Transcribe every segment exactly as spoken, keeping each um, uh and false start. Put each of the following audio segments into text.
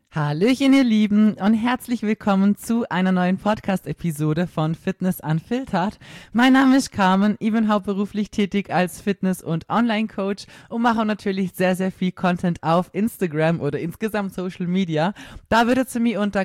Hallöchen, ihr Lieben, und herzlich willkommen zu einer neuen Podcast-Episode von Fitness Unfiltered. Mein Name ist Carmen, ich bin hauptberuflich tätig als Fitness- und Online-Coach und mache natürlich sehr, sehr viel Content auf Instagram oder insgesamt Social Media. Da würdet ihr mich unter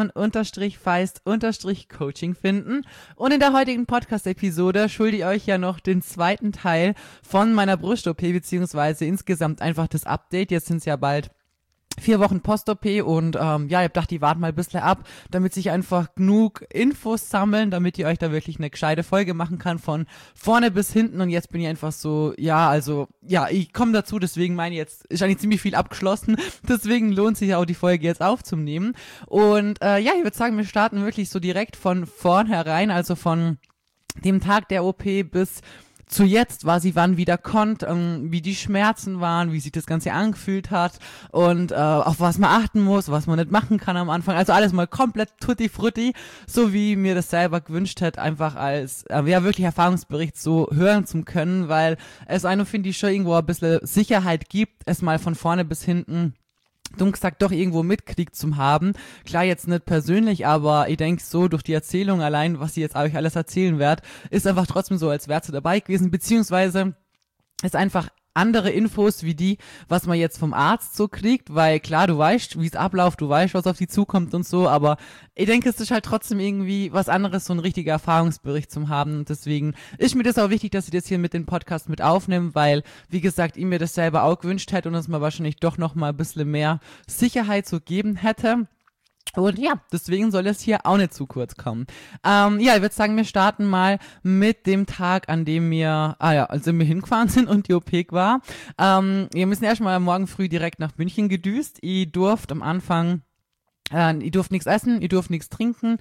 Carmen-Feist-Coaching finden. Und in der heutigen Podcast-Episode schulde ich euch ja noch den zweiten Teil von meiner Brust-O P, beziehungsweise insgesamt einfach das Update. Jetzt sind es ja bald vier Wochen Post-O P und ähm, ja, ich hab gedacht, die warten mal ein bisschen ab, damit sich einfach genug Infos sammeln, damit ihr euch da wirklich eine gescheite Folge machen kann von vorne bis hinten. Und jetzt bin ich einfach so, ja, also, ja, ich komme dazu, deswegen meine ich, jetzt ist eigentlich ziemlich viel abgeschlossen, deswegen lohnt sich auch die Folge jetzt aufzunehmen. Und äh, ja, ich würde sagen, wir starten wirklich so direkt von vornherein, also von dem Tag der O P bis zu jetzt, war sie wann wieder konnt, ähm, wie die Schmerzen waren, wie sich das Ganze angefühlt hat und äh, auf was man achten muss, was man nicht machen kann am Anfang. Also alles mal komplett tutti frutti, so wie mir das selber gewünscht hätte, einfach als äh, ja wirklich Erfahrungsbericht so hören zu können, weil es einem, finde ich, schon irgendwo ein bisschen Sicherheit gibt, es mal von vorne bis hinten dumm gesagt doch irgendwo mitkriegt zum haben. Klar, jetzt nicht persönlich, aber ich denke so, durch die Erzählung allein, was ich jetzt euch alles erzählen werde, ist einfach trotzdem so, als wärst du dabei gewesen, beziehungsweise ist einfach andere Infos wie die, was man jetzt vom Arzt so kriegt, weil klar, du weißt, wie es abläuft, du weißt, was auf dich zukommt und so, aber ich denke, es ist halt trotzdem irgendwie was anderes, so ein richtiger Erfahrungsbericht zu haben, und deswegen ist mir das auch wichtig, dass ich das hier mit dem Podcast mit aufnehme, weil, wie gesagt, ich mir das selber auch gewünscht hätte und es mir wahrscheinlich doch noch mal ein bisschen mehr Sicherheit so geben hätte. Und ja, deswegen soll es hier auch nicht zu kurz kommen. Ähm, ja, ich würde sagen, wir starten mal mit dem Tag, an dem wir, ah ja, als wir hingefahren sind und die O P war. Ähm, wir müssen erstmal morgen früh direkt nach München gedüst. Ich durfte am Anfang, äh, ich durfte nichts essen, ich durfte nichts trinken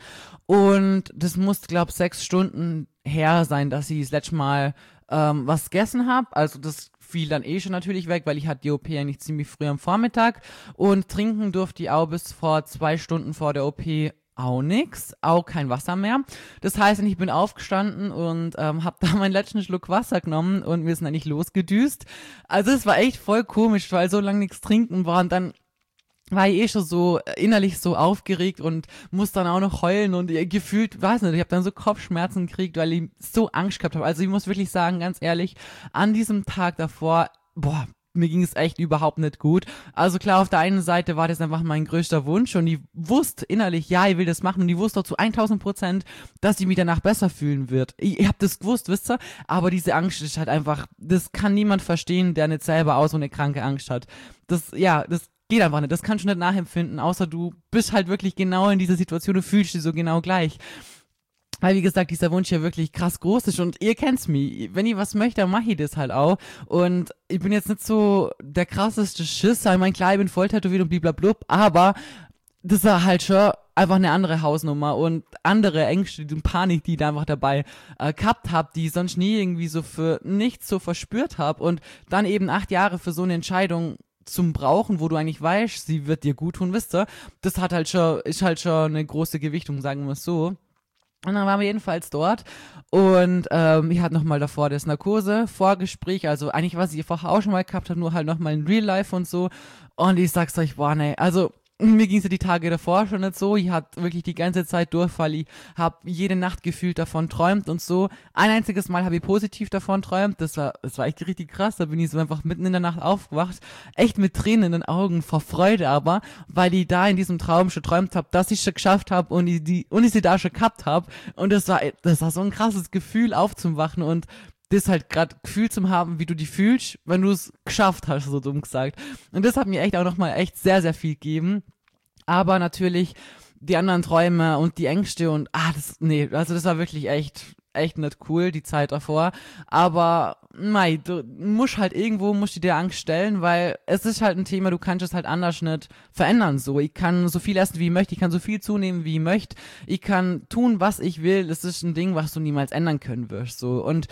und das musste, glaube ich, sechs Stunden her sein, dass ich das letzte Mal ähm, was gegessen habe. Also das fiel dann eh schon natürlich weg, weil ich hatte die O P eigentlich ziemlich früh am Vormittag und trinken durfte ich auch bis vor zwei Stunden vor der O P auch nix, auch kein Wasser mehr. Das heißt, ich bin aufgestanden und ähm, habe da meinen letzten Schluck Wasser genommen und wir sind eigentlich losgedüst. Also es war echt voll komisch, weil so lange nichts trinken war und dann war ich eh schon so innerlich so aufgeregt und muss dann auch noch heulen und gefühlt, weiß nicht, ich habe dann so Kopfschmerzen gekriegt, weil ich so Angst gehabt habe. Also ich muss wirklich sagen, ganz ehrlich, an diesem Tag davor, boah, mir ging es echt überhaupt nicht gut. Also klar, auf der einen Seite war das einfach mein größter Wunsch und ich wusste innerlich, ja, ich will das machen und ich wusste auch zu tausend Prozent, dass ich mich danach besser fühlen wird. Ich, ich habe das gewusst, wisst ihr, aber diese Angst ist halt einfach, das kann niemand verstehen, der nicht selber auch so eine kranke Angst hat. Das, ja, das geht einfach nicht, das kannst du nicht nachempfinden, außer du bist halt wirklich genau in dieser Situation, du fühlst dich so genau gleich. Weil, wie gesagt, dieser Wunsch ja wirklich krass groß ist und ihr kennt's mich. Wenn ich was möchte, dann mache ich das halt auch. Und ich bin jetzt nicht so der krasseste Schisser. Ich meine, klar, ich bin voll tätowiert und bliblablub, aber das war halt schon einfach eine andere Hausnummer und andere Ängste und Panik, die ich da einfach dabei äh, gehabt habe, die ich sonst nie irgendwie so für nichts so verspürt habe. Und dann eben acht Jahre für so eine Entscheidung zum Brauchen, wo du eigentlich weißt, sie wird dir gut tun, wisst ihr, das hat halt schon, ist halt schon eine große Gewichtung, sagen wir es so. Und dann waren wir jedenfalls dort und ähm, ich hatte nochmal davor das Narkose-Vorgespräch, also eigentlich, was ich vorher auch schon mal gehabt habe, nur halt nochmal in Real Life und so. Und ich sag's euch, boah, ne, also mir ging's ja die Tage davor schon nicht so. Ich hatte wirklich die ganze Zeit Durchfall. Ich habe jede Nacht gefühlt davon träumt und so. Ein einziges Mal habe ich positiv davon träumt. Das war, das war echt richtig krass. Da bin ich so einfach mitten in der Nacht aufgewacht. Echt mit Tränen in den Augen, vor Freude aber, weil ich da in diesem Traum schon träumt habe, dass ich schon geschafft habe und ich die, und ich sie da schon gehabt habe. Und das war, das war so ein krasses Gefühl, aufzuwachen und das halt gerade Gefühl zu haben, wie du die fühlst, wenn du es geschafft hast, so dumm gesagt. Und das hat mir echt auch nochmal echt sehr, sehr viel gegeben. Aber natürlich die anderen Träume und die Ängste und, ah, das, nee, also das war wirklich echt, echt nicht cool, die Zeit davor. Aber, mei, du musst halt irgendwo, musst du dir Angst stellen, weil es ist halt ein Thema, du kannst es halt anders nicht verändern, so. Ich kann so viel essen, wie ich möchte, ich kann so viel zunehmen, wie ich möchte, ich kann tun, was ich will, das ist ein Ding, was du niemals ändern können wirst, so. Und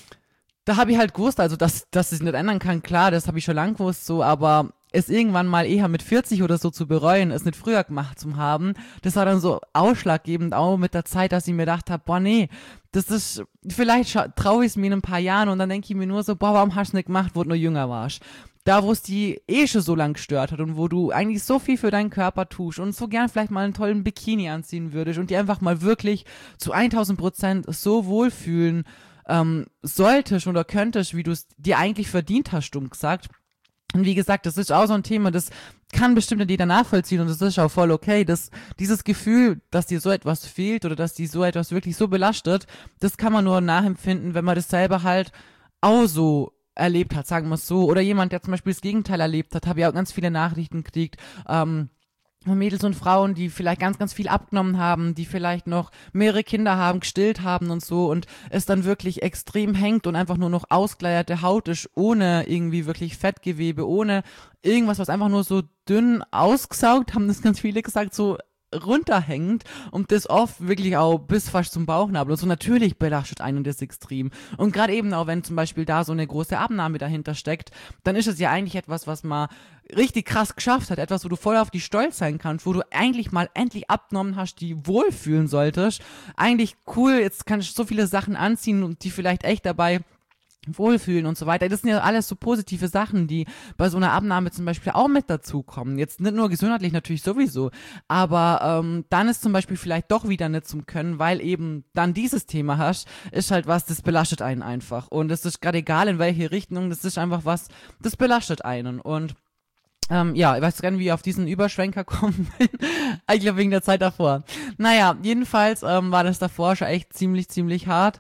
da habe ich halt gewusst, also dass, dass ich es nicht ändern kann, klar, das habe ich schon lang gewusst, so, aber es irgendwann mal eher mit vierzig oder so zu bereuen, es nicht früher gemacht zu haben, das war dann so ausschlaggebend auch mit der Zeit, dass ich mir gedacht habe, boah nee, das ist, vielleicht traue ich es mir in ein paar Jahren und dann denke ich mir nur so, boah, warum hast du es nicht gemacht, wo du noch jünger warst? da wo es die eh schon so lang gestört hat und wo du eigentlich so viel für deinen Körper tust und so gern vielleicht mal einen tollen Bikini anziehen würdest und die einfach mal wirklich zu tausend Prozent so wohlfühlen ähm, solltest oder könntest, wie du es dir eigentlich verdient hast, stumm gesagt. Und wie gesagt, das ist auch so ein Thema, das kann bestimmt nicht jeder nachvollziehen und das ist auch voll okay. Das, dieses Gefühl, dass dir so etwas fehlt oder dass dir so etwas wirklich so belastet, das kann man nur nachempfinden, wenn man das selber halt auch so erlebt hat, sagen wir es so. Oder jemand, der zum Beispiel das Gegenteil erlebt hat, habe ich auch ganz viele Nachrichten gekriegt, ähm, von Mädels und Frauen, die vielleicht ganz, ganz viel abgenommen haben, die vielleicht noch mehrere Kinder haben, gestillt haben und so und es dann wirklich extrem hängt und einfach nur noch ausgeleierte Haut ist, ohne irgendwie wirklich Fettgewebe, ohne irgendwas, was einfach nur so dünn ausgesaugt, haben das ganz viele gesagt, so runterhängt und das oft wirklich auch bis fast zum Bauchnabel und so. Natürlich belastet einen das extrem. Und gerade eben auch, wenn zum Beispiel da so eine große Abnahme dahinter steckt, dann ist es ja eigentlich etwas, was man richtig krass geschafft hat, etwas, wo du voll auf dich stolz sein kannst, wo du eigentlich mal endlich abgenommen hast, die wohlfühlen solltest. Eigentlich cool, jetzt kannst du so viele Sachen anziehen und die vielleicht echt dabei wohlfühlen und so weiter. Das sind ja alles so positive Sachen, die bei so einer Abnahme zum Beispiel auch mit dazukommen. Jetzt nicht nur gesundheitlich natürlich sowieso, aber ähm, dann ist zum Beispiel vielleicht doch wieder nicht zum Können, weil eben dann dieses Thema hast, ist halt was, das belastet einen einfach. Und es ist gerade egal, in welche Richtung, das ist einfach was, das belastet einen. Und Ähm, ja, ich weiß gar nicht, wie ich auf diesen Überschwenker kommen bin. Ich glaube, wegen der Zeit davor. Naja, jedenfalls ähm, war das davor schon echt ziemlich, ziemlich hart.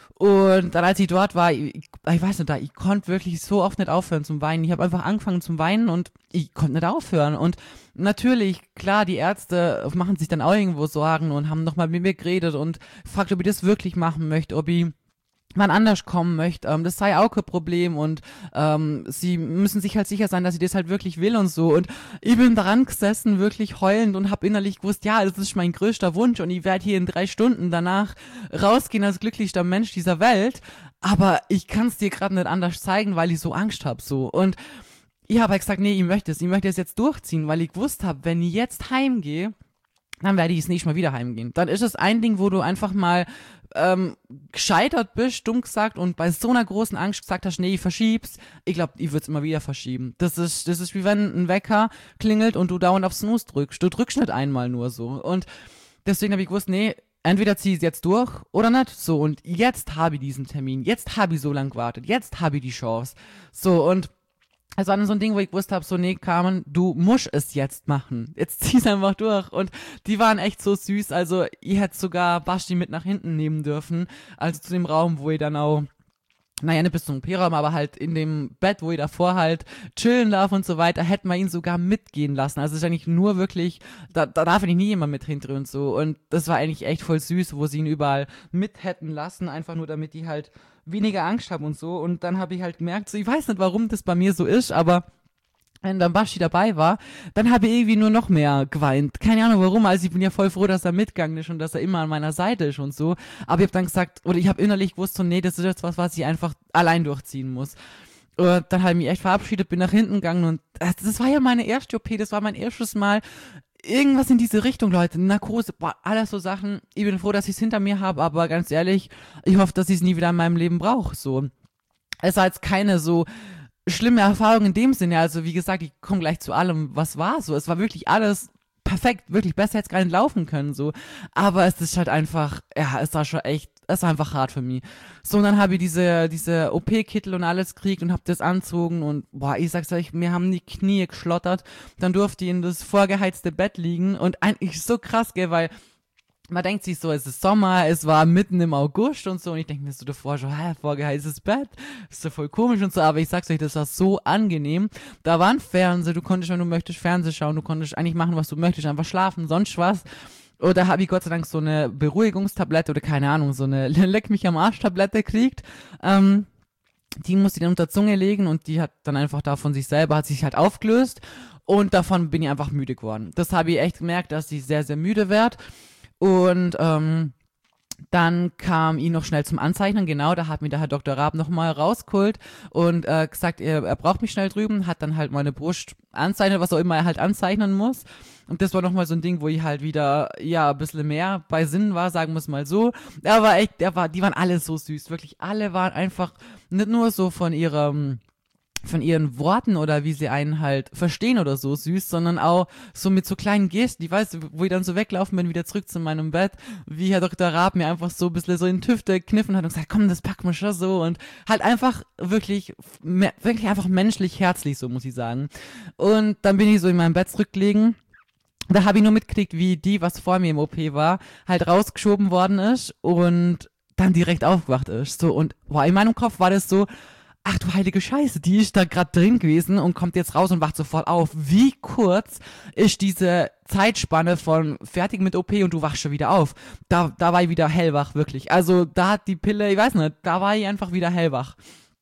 Und dann, als ich dort war, ich, ich weiß nicht, da, ich konnte wirklich so oft nicht aufhören zum Weinen. Ich habe einfach angefangen zum Weinen und ich konnte nicht aufhören. Und natürlich, klar, die Ärzte machen sich dann auch irgendwo Sorgen und haben nochmal mit mir geredet und gefragt, ob ich das wirklich machen möchte, ob ich wann anders kommen möchte, ähm, das sei auch kein Problem und ähm, sie müssen sich halt sicher sein, dass sie das halt wirklich will und so und ich bin dran gesessen, wirklich heulend und habe innerlich gewusst, ja, das ist mein größter Wunsch und ich werde hier in drei Stunden danach rausgehen als glücklichster Mensch dieser Welt, aber ich kann es dir gerade nicht anders zeigen, weil ich so Angst habe so und ich habe halt gesagt, nee, ich möchte es, ich möchte es jetzt durchziehen, weil ich gewusst habe, wenn ich jetzt heimgehe, dann werde ich es nicht mal wieder heimgehen. Dann ist es ein Ding, wo du einfach mal ähm, gescheitert bist, dumm gesagt, und bei so einer großen Angst gesagt hast, nee, ich verschieb's. Ich glaube, ich würde es immer wieder verschieben. Das ist, das ist wie wenn ein Wecker klingelt und du dauernd auf Snooze drückst. Du drückst nicht einmal nur so. Und deswegen habe ich gewusst, nee, entweder zieh ich es jetzt durch oder nicht. So, und jetzt habe ich diesen Termin. Jetzt habe ich so lange gewartet. Jetzt habe ich die Chance. So, und es war dann so ein Ding, wo ich gewusst habe, so, nee, Carmen, du musst es jetzt machen. Jetzt zieh's einfach durch. Und die waren echt so süß. Also, ich hätte sogar Basti mit nach hinten nehmen dürfen. Also zu dem Raum, wo ich dann auch, naja, nicht bis zum O P-Raum, aber halt in dem Bett, wo ich davor halt chillen darf und so weiter, hätten wir ihn sogar mitgehen lassen. Also es ist eigentlich nur wirklich, da, da darf eigentlich nie jemand mit hinter und so. Und das war eigentlich echt voll süß, wo sie ihn überall mit hätten lassen, einfach nur damit die halt weniger Angst haben und so. Und dann habe ich halt gemerkt, so, ich weiß nicht, warum das bei mir so ist, aber wenn dann Basti dabei war, dann habe ich irgendwie nur noch mehr geweint. Keine Ahnung warum, also ich bin ja voll froh, dass er mitgegangen ist und dass er immer an meiner Seite ist und so. Aber ich habe dann gesagt, oder ich habe innerlich gewusst, so, nee, das ist jetzt was, was ich einfach allein durchziehen muss. Und dann habe ich mich echt verabschiedet, bin nach hinten gegangen und das war ja meine erste O P, das war mein erstes Mal irgendwas in diese Richtung, Leute. Narkose, boah, alles so Sachen. Ich bin froh, dass ich es hinter mir habe, aber ganz ehrlich, ich hoffe, dass ich es nie wieder in meinem Leben brauche. So. Es war jetzt keine so schlimme Erfahrung in dem Sinne. Also wie gesagt, ich komme gleich zu allem, was war so. Es war wirklich alles perfekt, wirklich besser hätte es gar nicht laufen können. So. Aber es ist halt einfach, ja, es war schon echt, es war einfach hart für mich. So, und dann habe ich diese, diese O P-Kittel und alles gekriegt und habe das anzogen und boah, ich sag's euch, mir haben die Knie geschlottert. Dann durfte ich in das vorgeheizte Bett liegen und eigentlich so krass, gell, weil man denkt sich so, es ist Sommer, es war mitten im August und so und ich denke mir so davor schon, hä, vorgeheiztes Bett, ist so voll komisch und so, aber ich sag's euch, das war so angenehm. Da war ein Fernseher, du konntest, wenn du möchtest, Fernsehen schauen, du konntest eigentlich machen, was du möchtest, einfach schlafen, sonst was. Oder habe ich Gott sei Dank so eine Beruhigungstablette oder keine Ahnung, so eine Leck mich am Arsch Tablette gekriegt. Ähm, die musste ich dann unter Zunge legen und die hat dann einfach da von sich selber, hat sich halt aufgelöst und davon bin ich einfach müde geworden. Das habe ich echt gemerkt, dass ich sehr, sehr müde werde. Und ähm, dann kam ihn noch schnell zum Anzeichnen, genau, da hat mir der Herr Doktor Raab nochmal rausgeholt und äh, gesagt, er, er braucht mich schnell drüben, hat dann halt meine Brust anzeichnet, was auch immer er halt anzeichnen muss. Und das war nochmal so ein Ding, wo ich halt wieder, ja, ein bisschen mehr bei Sinn war, sagen wir es mal so. Er war echt, er war, die waren alle so süß, wirklich alle waren einfach nicht nur so von ihrem von ihren Worten oder wie sie einen halt verstehen oder so süß, sondern auch so mit so kleinen Gesten, die weißt du, wo ich dann so weglaufen bin, wieder zurück zu meinem Bett, wie Herr Doktor Raab mir einfach so ein bisschen so in den Tüfte gekniffen hat und gesagt, komm, das packen wir schon so und halt einfach wirklich, wirklich einfach menschlich herzlich, so muss ich sagen. Und dann bin ich so in meinem Bett zurückgelegen. Da habe ich nur mitgekriegt, wie die, was vor mir im O P war, halt rausgeschoben worden ist und dann direkt aufgewacht ist. So, und boah, in meinem Kopf war das so, ach du heilige Scheiße, die ist da gerade drin gewesen und kommt jetzt raus und wacht sofort auf. Wie kurz ist diese Zeitspanne von fertig mit O P und du wachst schon wieder auf. Da, da war ich wieder hellwach, wirklich. Also da hat die Pille, ich weiß nicht, da war ich einfach wieder hellwach.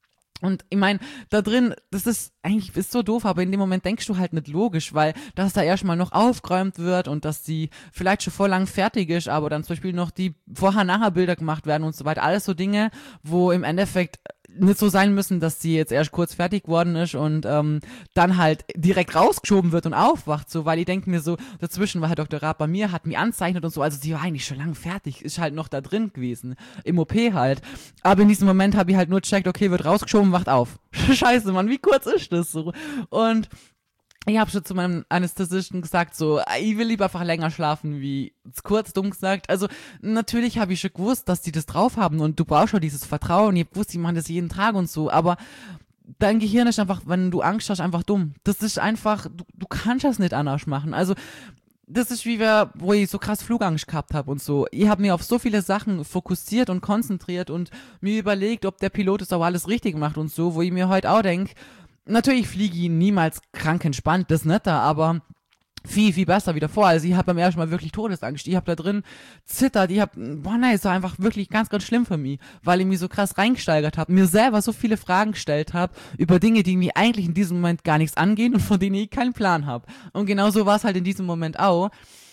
Und ich meine, da drin, das ist eigentlich ist so doof, aber in dem Moment denkst du halt nicht logisch, weil dass da erstmal noch aufgeräumt wird und dass die vielleicht schon vor lang fertig ist, aber dann zum Beispiel noch die Vorher-Nachher-Bilder gemacht werden und so weiter. Alles so Dinge, wo im Endeffekt nicht so sein müssen, dass sie jetzt erst kurz fertig geworden ist und ähm, dann halt direkt rausgeschoben wird und aufwacht, so, weil ich denke mir so, dazwischen war Herr Doktor Raab bei mir, hat mich anzeichnet und so, also sie war eigentlich schon lange fertig, ist halt noch da drin gewesen, im O P halt, aber in diesem Moment habe ich halt nur gecheckt, okay, wird rausgeschoben, wacht auf. Scheiße, Mann, wie kurz ist das so? Und ich habe schon zu meinem Anästhesisten gesagt, so, ich will lieber einfach länger schlafen, wie kurz dumm gesagt. Also natürlich habe ich schon gewusst, dass die das drauf haben und du brauchst schon dieses Vertrauen. Ich hab gewusst, die machen das jeden Tag und so, aber dein Gehirn ist einfach, wenn du Angst hast, einfach dumm. Das ist einfach, du, du kannst das nicht anders machen. Also das ist wie wir, wo ich so krass Flugangst gehabt habe und so. Ich habe mir auf so viele Sachen fokussiert und konzentriert und mir überlegt, ob der Pilot es auch alles richtig macht und so, wo ich mir heute auch denke, natürlich fliege ich niemals krank entspannt, das nicht da, aber viel, viel besser wieder vor. Also ich habe beim ersten Mal wirklich Todesangst. Ich habe da drin zittert, ich habe, boah nein, es war einfach wirklich ganz, ganz schlimm für mich, weil ich mich so krass reingesteigert habe, mir selber so viele Fragen gestellt habe über Dinge, die mir eigentlich in diesem Moment gar nichts angehen und von denen ich keinen Plan habe. Und genauso war es halt in diesem Moment auch.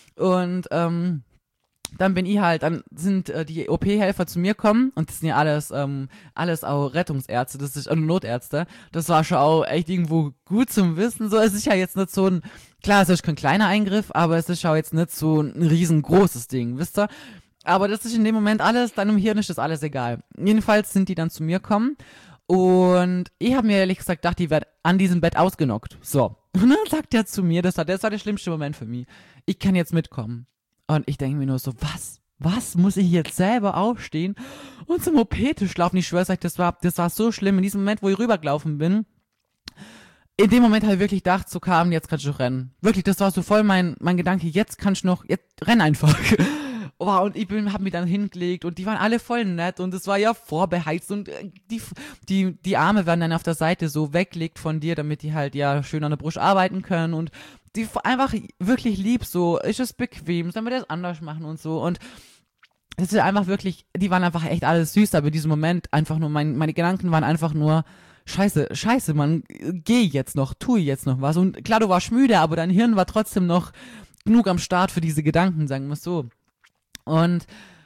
Und ähm, dann bin ich halt, dann sind äh, die O P-Helfer zu mir kommen und das sind ja alles, ähm, alles auch Rettungsärzte, das ist, äh, Notärzte. Das war schon auch echt irgendwo gut zum Wissen. So, es ist ja jetzt nicht so ein, klar, es ist kein kleiner Eingriff, aber es ist auch jetzt nicht so ein riesengroßes Ding, wisst ihr? Aber das ist in dem Moment alles, dann im Hirn ist das alles egal. Jedenfalls sind die dann zu mir kommen und ich habe mir ehrlich gesagt gedacht, die werden an diesem Bett ausgenockt. So. Und dann sagt er zu mir, das war, das war der schlimmste Moment für mich. Ich kann jetzt mitkommen. Und ich denke mir nur so, was? Was? Muss ich jetzt selber aufstehen und zum O P-Tisch laufen? Ich schwör's euch, das war, das war so schlimm. In diesem Moment, wo ich rübergelaufen bin, in dem Moment habe ich wirklich gedacht, so kam, jetzt kannst du rennen. Wirklich, das war so voll mein, mein Gedanke, jetzt kannst du noch, jetzt renn einfach. Oh, und ich bin, hab mich dann hingelegt und die waren alle voll nett und es war ja vorbeheizt und die, die, die Arme werden dann auf der Seite so weggelegt von dir, damit die halt ja schön an der Brust arbeiten können und die einfach wirklich lieb, so, ist es bequem, sollen wir das anders machen und so und es ist einfach wirklich, die waren einfach echt alles süß, aber in diesem Moment einfach nur, mein, meine Gedanken waren einfach nur, scheiße, scheiße, man, geh jetzt noch, tu jetzt noch was und klar, du warst müde, aber dein Hirn war trotzdem noch genug am Start für diese Gedanken, sagen wir es so. Und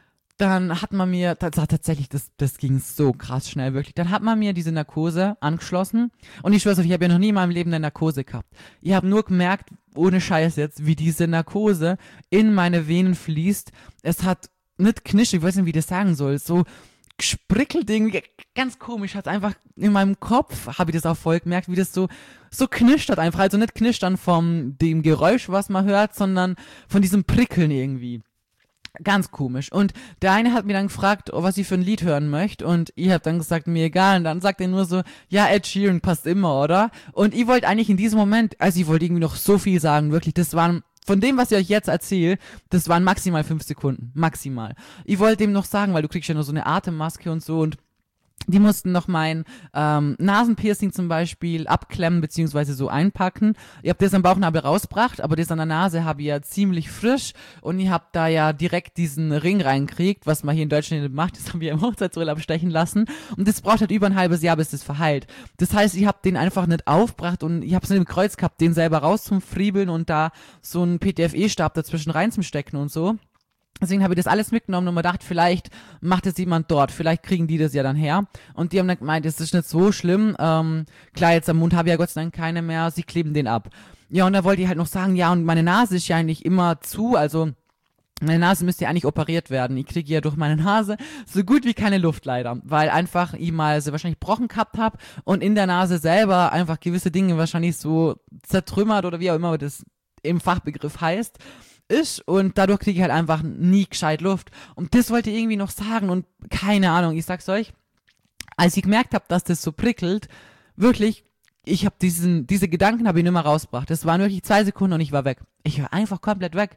dann hat man mir, das war tatsächlich, das, das ging so krass schnell, wirklich. Dann hat man mir diese Narkose angeschlossen. Und ich schwör's euch, ich habe ja noch nie in meinem Leben eine Narkose gehabt. Ich habe nur gemerkt, ohne Scheiß jetzt, wie diese Narkose in meine Venen fließt. Es hat nicht knischt, ich weiß nicht, wie ich das sagen soll, so gesprickelt irgendwie, ganz komisch, hat einfach in meinem Kopf, habe ich das auch voll gemerkt, wie das so, so knischt hat einfach. Also nicht knischt dann vom dem Geräusch, was man hört, sondern von diesem Prickeln irgendwie. Ganz komisch. Und der eine hat mir dann gefragt, was ich für ein Lied hören möchte. Und ich habe dann gesagt, mir egal. Und dann sagt er nur so, ja, Ed Sheeran passt immer, oder? Und ich wollte eigentlich in diesem Moment, also ich wollte irgendwie noch so viel sagen, wirklich. Das waren, von dem, was ich euch jetzt erzähle, das waren maximal fünf Sekunden. Maximal. Ich wollte dem noch sagen, weil du kriegst ja nur so eine Atemmaske und so und die mussten noch mein ähm, Nasenpiercing zum Beispiel abklemmen beziehungsweise so einpacken. Ich habe das am Bauchnabel rausgebracht, aber das an der Nase habe ich ja ziemlich frisch und ich habe da ja direkt diesen Ring reingekriegt, was man hier in Deutschland nicht macht. Das haben wir im Hochzeitsurlaub stechen lassen und das braucht halt über ein halbes Jahr, bis das verheilt. Das heißt, ich habe den einfach nicht aufgebracht und ich habe es nicht im Kreuz gehabt, den selber rauszufriebeln und da so einen P T F E-Stab dazwischen reinzustecken und so. Deswegen habe ich das alles mitgenommen und mir gedacht, vielleicht macht es jemand dort, vielleicht kriegen die das ja dann her. Und die haben dann gemeint, es ist nicht so schlimm. Ähm, klar, jetzt am Mund habe ich ja Gott sei Dank keine mehr, sie kleben den ab. Ja, und da wollte ich halt noch sagen, ja, und meine Nase ist ja eigentlich immer zu, also Meine Nase müsste ja eigentlich operiert werden. Ich kriege ja durch meine Nase so gut wie keine Luft leider, weil einfach ich mal so wahrscheinlich Brochen gehabt habe und in der Nase selber einfach gewisse Dinge wahrscheinlich so zertrümmert oder wie auch immer das im Fachbegriff heißt, ist und dadurch kriege ich halt einfach nie gescheit Luft. Und das wollte ich irgendwie noch sagen und keine Ahnung, ich sag's euch, als ich gemerkt habe, dass das so prickelt, wirklich, ich habe diesen, diese Gedanken habe ich nicht mehr rausgebracht. Das waren wirklich zwei Sekunden und ich war weg. Ich war einfach komplett weg.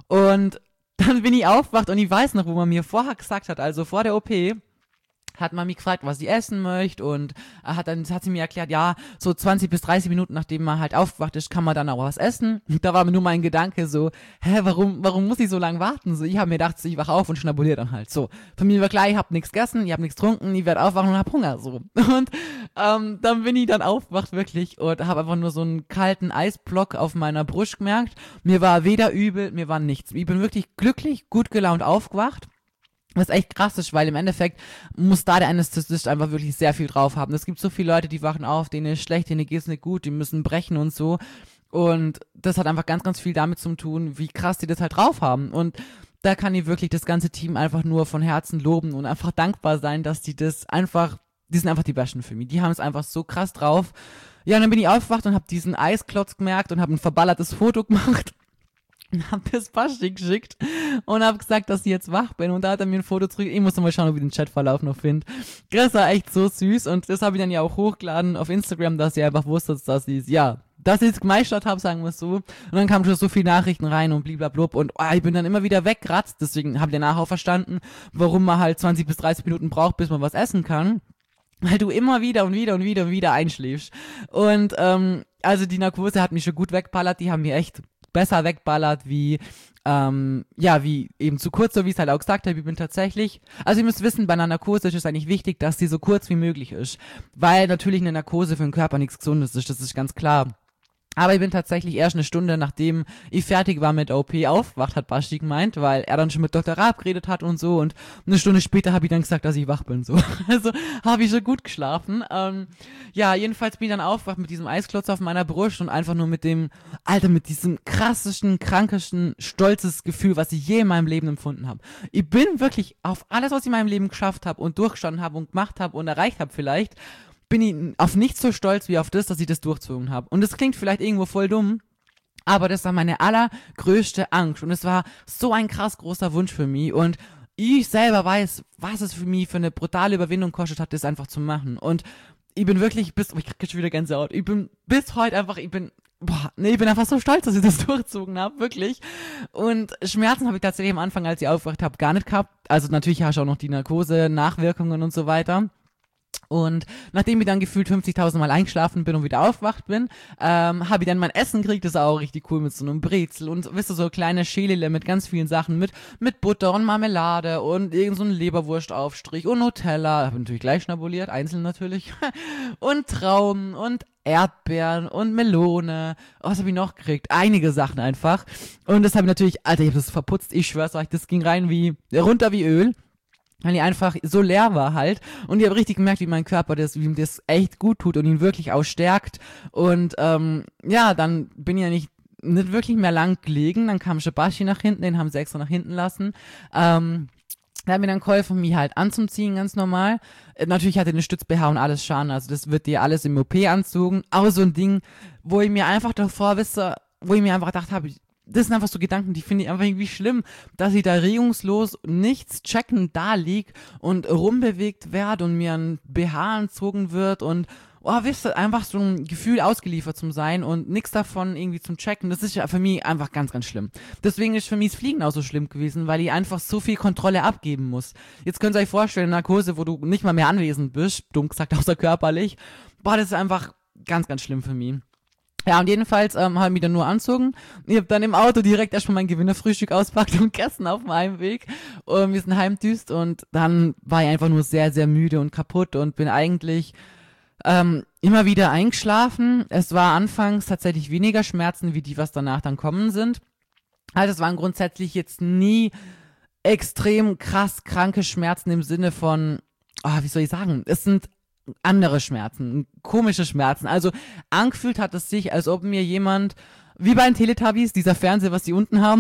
Und dann bin ich aufgewacht und ich weiß noch, wo man mir vorher gesagt hat, also vor der O P, hat man mich gefragt, was ich essen möchte und hat dann hat sie mir erklärt, ja, so zwanzig bis dreißig Minuten, nachdem man halt aufgewacht ist, kann man dann auch was essen. Und da war mir nur mein Gedanke so, hä, warum warum muss ich so lange warten? So, ich habe mir gedacht, so, ich wach auf und schnabuliere dann halt. So, für mich war klar, ich habe nichts gegessen, ich habe nichts getrunken, ich werde aufwachen und habe Hunger. So. Und ähm, dann bin ich dann aufgewacht wirklich und habe einfach nur so einen kalten Eisblock auf meiner Brust gemerkt. Mir war weder übel, mir war nichts. Ich bin wirklich glücklich, gut gelaunt aufgewacht. Was echt krass ist, weil im Endeffekt muss da der Anästhesist einfach wirklich sehr viel drauf haben. Es gibt so viele Leute, die wachen auf, denen ist schlecht, denen geht's nicht gut, die müssen brechen und so. Und das hat einfach ganz, ganz viel damit zu tun, wie krass die das halt drauf haben. Und da kann ich wirklich das ganze Team einfach nur von Herzen loben und einfach dankbar sein, dass die das einfach, die sind einfach die Besten für mich. Die haben es einfach so krass drauf. Ja, und dann bin ich aufgewacht und habe diesen Eisklotz gemerkt und habe ein verballertes Foto gemacht. Und hab das Basti geschickt und hab gesagt, dass ich jetzt wach bin. Und da hat er mir ein Foto zurück. Ich muss noch mal schauen, ob ich den Chatverlauf noch finde. Das war echt so süß. Und das habe ich dann ja auch hochgeladen auf Instagram, dass ihr einfach wusstet, dass ich ja, dass ich es gemeistert habe, sagen wir es so. Und dann kamen schon so viele Nachrichten rein und bliblablub. Und oh, ich bin dann immer wieder weggeratzt. Deswegen habe ich danach auch verstanden, warum man halt zwanzig bis dreißig Minuten braucht, bis man was essen kann. Weil du immer wieder und wieder und wieder und wieder einschläfst. Und ähm, also die Narkose hat mich schon gut wegballert. Die haben mir echt besser wegballert wie, ähm, ja, wie eben zu kurz, so wie ich es halt auch gesagt habe, ich bin tatsächlich, also ihr müsst wissen, bei einer Narkose ist es eigentlich wichtig, dass die so kurz wie möglich ist, weil natürlich eine Narkose für den Körper nichts Gesundes ist, das ist ganz klar. Aber ich bin tatsächlich erst eine Stunde, nachdem ich fertig war mit der O P, aufgewacht, hat Basti gemeint, weil er dann schon mit Doktor Raab geredet hat und so und eine Stunde später habe ich dann gesagt, dass ich wach bin, so. Also habe ich schon gut geschlafen. Ähm, ja, jedenfalls bin ich dann aufgewacht mit diesem Eisklotz auf meiner Brust und einfach nur mit dem, Alter, mit diesem krassesten, krankesten, stolzes Gefühl, was ich je in meinem Leben empfunden habe. Ich bin wirklich auf alles, was ich in meinem Leben geschafft habe und durchgestanden habe und gemacht habe und erreicht habe vielleicht, bin ich auf nichts so stolz wie auf das, dass ich das durchzogen habe. Und das klingt vielleicht irgendwo voll dumm, aber das war meine allergrößte Angst. Und es war so ein krass großer Wunsch für mich. Und ich selber weiß, was es für mich für eine brutale Überwindung kostet hat, das einfach zu machen. Und ich bin wirklich bis, oh, ich krieg schon wieder Gänsehaut. Ich bin bis heute einfach, ich bin, boah, nee, ich bin einfach so stolz, dass ich das durchgezogen habe, wirklich. Und Schmerzen habe ich tatsächlich am Anfang, als ich aufgewacht habe, gar nicht gehabt. Also natürlich hast du auch noch die Narkose, Nachwirkungen und so weiter. Und nachdem ich dann gefühlt fünfzigtausend Mal eingeschlafen bin und wieder aufgewacht bin, ähm, habe ich dann mein Essen gekriegt, das ist auch richtig cool mit so einem Brezel und, wisst ihr, so kleine Schälele mit ganz vielen Sachen, mit mit Butter und Marmelade und irgend so ein Leberwurstaufstrich und Nutella, habe natürlich gleich schnabuliert, einzeln natürlich, und Trauben und Erdbeeren und Melone, oh, was habe ich noch gekriegt? Einige Sachen einfach. Und das habe ich natürlich, Alter, ich habe das verputzt, ich schwör's euch, das ging rein wie, runter wie Öl. Weil die einfach so leer war halt und ich habe richtig gemerkt, wie mein Körper das, wie ihm das echt gut tut und ihn wirklich auch stärkt und ähm, ja, dann bin ich ja nicht nicht wirklich mehr lang gelegen, dann kam Shabashi nach hinten, den haben sie extra nach hinten lassen, ähm, der hat mir dann geholfen, mich halt anzuziehen, ganz normal. Äh, natürlich hatte den Stütz-B H und alles Schaden, also das wird dir alles im O P anzogen, auch so ein Ding, wo ich mir einfach davor wisse, wo ich mir einfach gedacht habe, das sind einfach so Gedanken, die finde ich einfach irgendwie schlimm, dass ich da regungslos nichts checkend da lieg und rumbewegt werde und mir ein B H anzogen wird und oh, wisst ihr, einfach so ein Gefühl ausgeliefert zum sein und nichts davon irgendwie zum Checken, das ist ja für mich einfach ganz, ganz schlimm. Deswegen ist für mich das Fliegen auch so schlimm gewesen, weil ich einfach so viel Kontrolle abgeben muss. Jetzt könnt ihr euch vorstellen, Narkose, wo du nicht mal mehr anwesend bist, dumm gesagt, außer körperlich, boah, das ist einfach ganz, ganz schlimm für mich. Ja, und jedenfalls ähm, habe ich mich dann nur anzogen. Ich habe dann im Auto direkt erstmal mein Gewinnerfrühstück auspackt und gegessen auf dem Heimweg. Und wir sind heimdüst und dann war ich einfach nur sehr, sehr müde und kaputt und bin eigentlich ähm, immer wieder eingeschlafen. Es war anfangs tatsächlich weniger Schmerzen, wie die, was danach dann kommen sind. Also es waren grundsätzlich jetzt nie extrem krass kranke Schmerzen im Sinne von, oh, wie soll ich sagen, es sind andere Schmerzen, komische Schmerzen. Also angefühlt hat es sich, als ob mir jemand, wie bei den Teletubbies, dieser Fernseher, was die unten haben,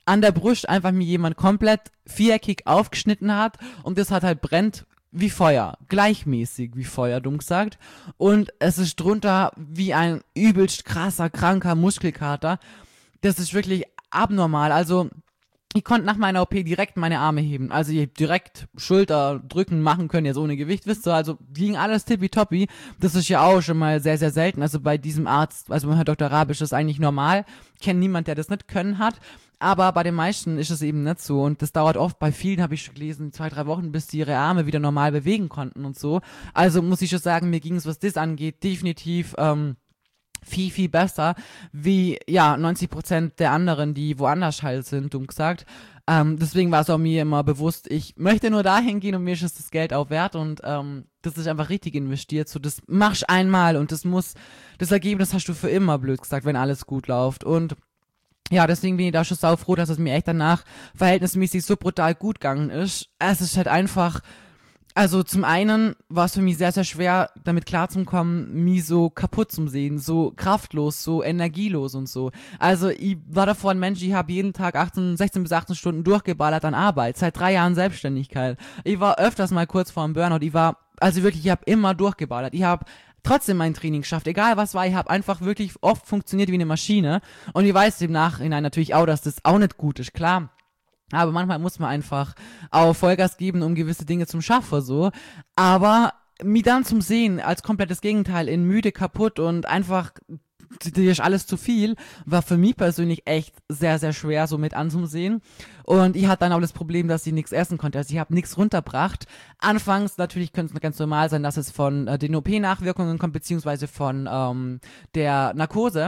an der Brust einfach mir jemand komplett viereckig aufgeschnitten hat und das hat halt brennt wie Feuer, gleichmäßig wie Feuer, dumm gesagt. Und es ist drunter wie ein übelst krasser, kranker Muskelkater. Das ist wirklich abnormal. Also ich konnte nach meiner O P direkt meine Arme heben. Also ich hab direkt Schulter drücken machen können, jetzt ohne Gewicht, wisst ihr. Also ging alles tippitoppi. Das ist ja auch schon mal sehr, sehr selten. Also bei diesem Arzt, also Herr Doktor Rabisch, ist eigentlich normal. Ich kenne niemanden, der das nicht können hat. Aber bei den meisten ist es eben nicht so. Und das dauert oft, bei vielen habe ich schon gelesen, zwei, drei Wochen, bis die ihre Arme wieder normal bewegen konnten und so. Also muss ich schon sagen, mir ging es, was das angeht, definitiv ähm, viel, viel besser wie, ja, neunzig Prozent der anderen, die woanders halt sind, dumm gesagt. Ähm, deswegen war es auch mir immer bewusst, ich möchte nur dahin gehen und mir ist das Geld auch wert und ähm, das ist einfach richtig investiert. So, das machst einmal und das muss, das Ergebnis hast du für immer, blöd gesagt, wenn alles gut läuft. Und ja, deswegen bin ich da schon sau froh, dass es mir echt danach verhältnismäßig so brutal gut gegangen ist. Es ist halt einfach, also zum einen war es für mich sehr, sehr schwer, damit klarzukommen, mich so kaputt zu sehen, so kraftlos, so energielos und so. Also ich war davor ein Mensch, ich habe jeden Tag achtzehn, sechzehn bis achtzehn Stunden durchgeballert an Arbeit, seit drei Jahren Selbstständigkeit. Ich war öfters mal kurz vor dem Burnout, ich war, also wirklich, ich habe immer durchgeballert. Ich habe trotzdem mein Training geschafft, egal was war, ich habe einfach wirklich oft funktioniert wie eine Maschine und ich weiß im Nachhinein natürlich auch, dass das auch nicht gut ist, klar. Aber manchmal muss man einfach auch Vollgas geben, um gewisse Dinge zum Schaffen, so. Aber mich dann zum Sehen als komplettes Gegenteil in müde, kaputt und einfach, dir ist alles zu viel, war für mich persönlich echt sehr, sehr schwer, so mit anzusehen. Und ich hatte dann auch das Problem, dass ich nichts essen konnte. Also ich habe nichts runtergebracht. Anfangs natürlich könnte es ganz normal sein, dass es von äh, den O P-Nachwirkungen kommt, beziehungsweise von ähm, der Narkose.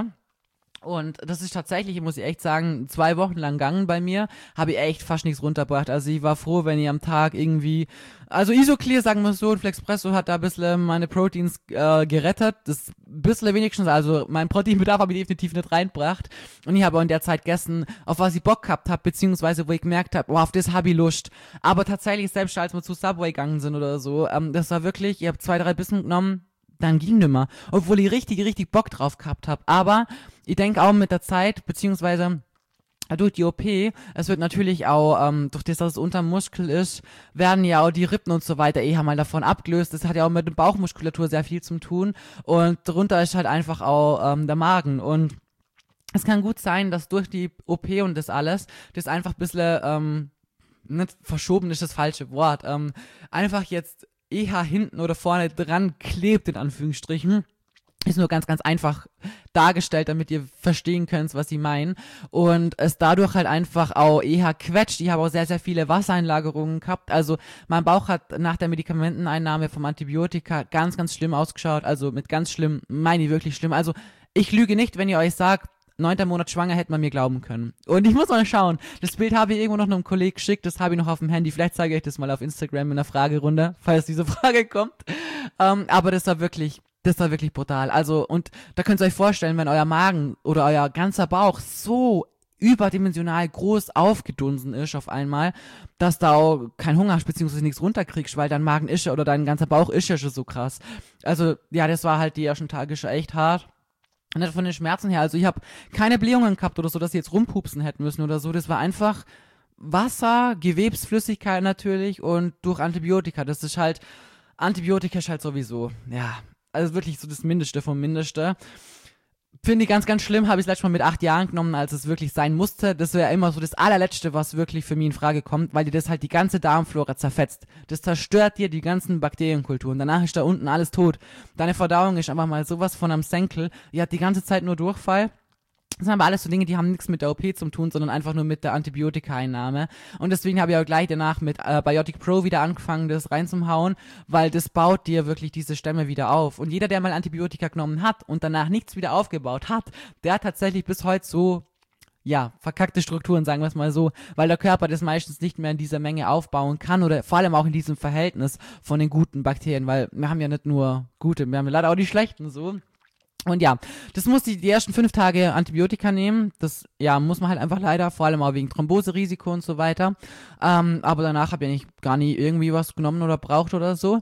Und das ist tatsächlich, muss ich echt sagen, zwei Wochen lang gegangen bei mir, habe ich echt fast nichts runtergebracht. Also ich war froh, wenn ich am Tag irgendwie, also Isoclear, sagen wir so, und Flexpresso hat da ein bisschen meine Proteins äh, gerettet. Das bisschen wenigstens, also mein Proteinbedarf habe ich definitiv nicht reingebracht. Und ich habe auch in der Zeit gegessen, auf was ich Bock gehabt habe, beziehungsweise wo ich gemerkt habe, wow, auf das habe ich Lust. Aber tatsächlich, selbst als wir zu Subway gegangen sind oder so, ähm, das war wirklich, ich habe zwei, drei Bissen genommen, dann ging nimmer. Obwohl ich richtig, richtig Bock drauf gehabt habe. Aber ich denke auch mit der Zeit, beziehungsweise durch die O P, es wird natürlich auch, ähm, durch das, dass es unterm Muskel ist, werden ja auch die Rippen und so weiter eher mal davon abgelöst. Das hat ja auch mit der Bauchmuskulatur sehr viel zu tun. Und darunter ist halt einfach auch ähm, der Magen. Und es kann gut sein, dass durch die O P und das alles, das einfach ein bisschen, ähm, nicht verschoben ist das falsche Wort, ähm, einfach jetzt eher hinten oder vorne dran klebt, in Anführungsstrichen. Ist nur ganz, ganz einfach dargestellt, damit ihr verstehen könnt, was ich meine. Und es dadurch halt einfach auch eher quetscht. Ich habe auch sehr, sehr viele Wassereinlagerungen gehabt. Also mein Bauch hat nach der Medikamenteneinnahme vom Antibiotika ganz, ganz schlimm ausgeschaut. Also mit ganz schlimm, meine ich wirklich schlimm. Also ich lüge nicht, wenn ihr euch sagt, neunter Monat schwanger, hätte man mir glauben können. Und ich muss mal schauen. Das Bild habe ich irgendwo noch einem Kollegen geschickt. Das habe ich noch auf dem Handy. Vielleicht zeige ich das mal auf Instagram in einer Fragerunde, falls diese Frage kommt. Ähm, aber das war wirklich, das war wirklich brutal. Also, und da könnt ihr euch vorstellen, wenn euer Magen oder euer ganzer Bauch so überdimensional groß aufgedunsen ist auf einmal, dass da auch kein Hunger hast, beziehungsweise nichts runterkriegst, weil dein Magen ist ja oder dein ganzer Bauch ist ja schon so krass. Also, ja, das war halt die ersten Tage schon echt hart. Nicht von den Schmerzen her, also ich habe keine Blähungen gehabt oder so, dass sie jetzt rumpupsen hätten müssen oder so, das war einfach Wasser, Gewebsflüssigkeit natürlich und durch Antibiotika, das ist halt, Antibiotika ist halt sowieso, ja, also wirklich so das Mindeste vom Mindeste. Finde ich ganz, ganz schlimm, habe ich es letztes Mal mit acht Jahren genommen, als es wirklich sein musste. Das wäre immer so das allerletzte, was wirklich für mich in Frage kommt, weil dir das halt die ganze Darmflora zerfetzt. Das zerstört dir die ganzen Bakterienkulturen. Danach ist da unten alles tot. Deine Verdauung ist einfach mal sowas von am Senkel. Ihr habt die ganze Zeit nur Durchfall. Das sind aber alles so Dinge, die haben nichts mit der O P zu tun, sondern einfach nur mit der Antibiotika-Einnahme. Und deswegen habe ich auch gleich danach mit äh, Biotic Pro wieder angefangen, das reinzuhauen, weil das baut dir wirklich diese Stämme wieder auf. Und jeder, der mal Antibiotika genommen hat und danach nichts wieder aufgebaut hat, der hat tatsächlich bis heute so, ja, verkackte Strukturen, sagen wir es mal so, weil der Körper das meistens nicht mehr in dieser Menge aufbauen kann oder vor allem auch in diesem Verhältnis von den guten Bakterien, weil wir haben ja nicht nur gute, wir haben ja leider auch die schlechten so. Und ja, das muss die, die ersten fünf Tage Antibiotika nehmen. Das, ja, muss man halt einfach leider, vor allem auch wegen Thromboserisiko und so weiter. Ähm, aber danach habe ich eigentlich gar nie irgendwie was genommen oder braucht oder so.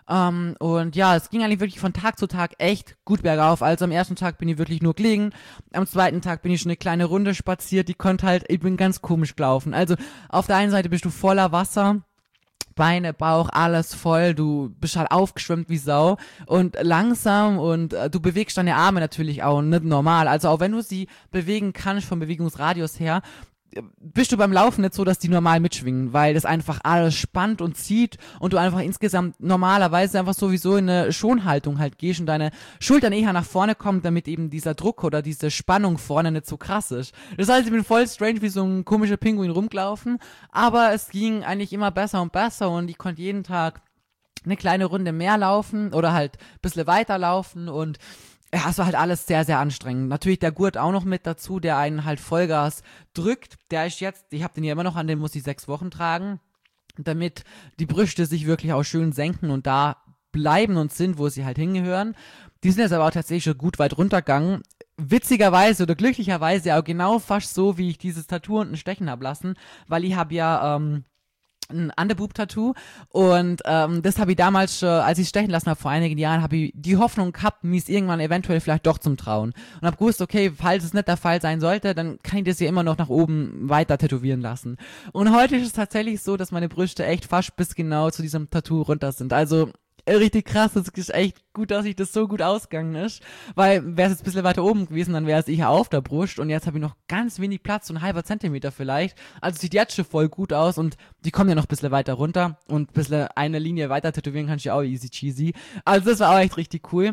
Ähm, und ja, es ging eigentlich wirklich von Tag zu Tag echt gut bergauf. Also am ersten Tag bin ich wirklich nur gelegen, am zweiten Tag bin ich schon eine kleine Runde spaziert, die konnte halt, ich bin ganz komisch gelaufen. Also auf der einen Seite bist du voller Wasser, Beine, Bauch, alles voll, du bist halt aufgeschwemmt wie Sau und langsam und äh, du bewegst deine Arme natürlich auch nicht normal, also auch wenn du sie bewegen kannst vom Bewegungsradius her, äh, bist du beim Laufen nicht so, dass die normal mitschwingen, weil das einfach alles spannt und zieht und du einfach insgesamt normalerweise einfach sowieso in eine Schonhaltung halt gehst und deine Schultern eher nach vorne kommen, damit eben dieser Druck oder diese Spannung vorne nicht so krass ist. Das heißt, ich bin voll strange wie so ein komischer Pinguin rumgelaufen, aber es ging eigentlich immer besser und besser und ich konnte jeden Tag eine kleine Runde mehr laufen oder halt ein bisschen weiter laufen und ja, es war halt alles sehr, sehr anstrengend. Natürlich der Gurt auch noch mit dazu, der einen halt Vollgas drückt. Der ist jetzt, ich habe den ja immer noch an, den muss ich sechs Wochen tragen, damit die Brüste sich wirklich auch schön senken und da bleiben und sind, wo sie halt hingehören. Die sind jetzt aber auch tatsächlich schon gut weit runtergegangen. Witzigerweise oder glücklicherweise auch genau fast so, wie ich dieses Tattoo unten stechen hab lassen, weil ich habe ja ähm, ein Underboob-Tattoo und ähm, das habe ich damals schon, als ich stechen lassen habe vor einigen Jahren, habe ich die Hoffnung gehabt, mich irgendwann eventuell vielleicht doch zum Trauen und habe gewusst, okay, falls es nicht der Fall sein sollte, dann kann ich das ja immer noch nach oben weiter tätowieren lassen. Und heute ist es tatsächlich so, dass meine Brüste echt fast bis genau zu diesem Tattoo runter sind. Also richtig krass, es ist echt gut, dass sich das so gut ausgegangen ist, weil wäre es jetzt ein bisschen weiter oben gewesen, dann wäre es eher auf der Brust und jetzt habe ich noch ganz wenig Platz, so ein halber Zentimeter vielleicht, also sieht jetzt schon voll gut aus und die kommen ja noch ein bisschen weiter runter und ein bisschen eine Linie weiter tätowieren kann ich ja auch easy cheesy, also das war auch echt richtig cool.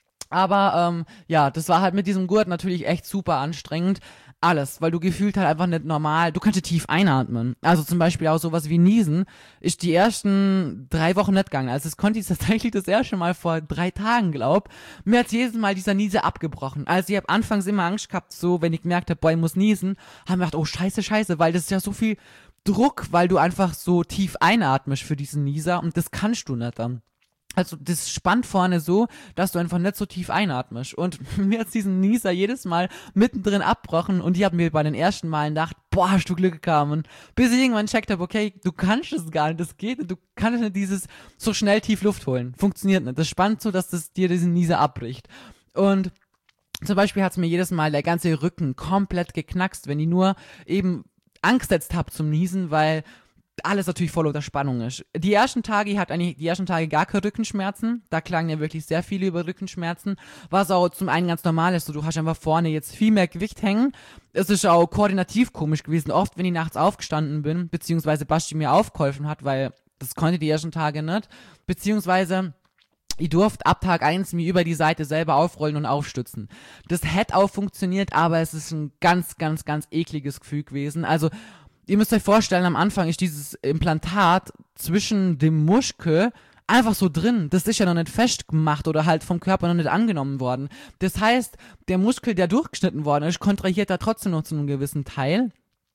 Aber ähm, ja, das war halt mit diesem Gurt natürlich echt super anstrengend. Alles, weil du gefühlt halt einfach nicht normal, du kannst tief einatmen. Also zum Beispiel auch sowas wie Niesen ist die ersten drei Wochen nicht gegangen. Also das konnte ich tatsächlich das erste Mal vor drei Tagen, glaub. Mir hat jedes Mal dieser Niese abgebrochen. Also ich habe anfangs immer Angst gehabt, so wenn ich gemerkt habe, boah, ich muss niesen, haben wir gedacht, oh scheiße, scheiße, weil das ist ja so viel Druck, weil du einfach so tief einatmest für diesen Nieser und das kannst du nicht dann. Also das spannt vorne so, dass du einfach nicht so tief einatmest. Und mir hat diesen Nieser jedes Mal mittendrin abbrochen und ich habe mir bei den ersten Malen gedacht, boah, hast du Glück gehabt. Und bis ich irgendwann checkt habe, okay, du kannst es gar nicht, das geht nicht, du kannst nicht dieses so schnell tief Luft holen. Funktioniert nicht. Das spannt so, dass das dir diesen Nieser abbricht. Und zum Beispiel hat es mir jedes Mal der ganze Rücken komplett geknackst, wenn ich nur eben Angst gesetzt habe zum Niesen, weil alles natürlich voll unter Spannung ist. Die ersten Tage, ich hatte eigentlich die ersten Tage gar keine Rückenschmerzen. Da klagen ja wirklich sehr viele über Rückenschmerzen. Was auch zum einen ganz normal ist. So, du hast einfach vorne jetzt viel mehr Gewicht hängen. Es ist auch koordinativ komisch gewesen. Oft, wenn ich nachts aufgestanden bin, beziehungsweise Basti mir aufgeholfen hat, weil das konnte die ersten Tage nicht. Beziehungsweise ich durfte ab Tag eins mir über die Seite selber aufrollen und aufstützen. Das hätte auch funktioniert, aber es ist ein ganz, ganz, ganz ekliges Gefühl gewesen. Also ihr müsst euch vorstellen, am Anfang ist dieses Implantat zwischen dem Muskel einfach so drin. Das ist ja noch nicht festgemacht oder halt vom Körper noch nicht angenommen worden. Das heißt, der Muskel, der durchgeschnitten worden ist, kontrahiert da trotzdem noch zu einem gewissen Teil.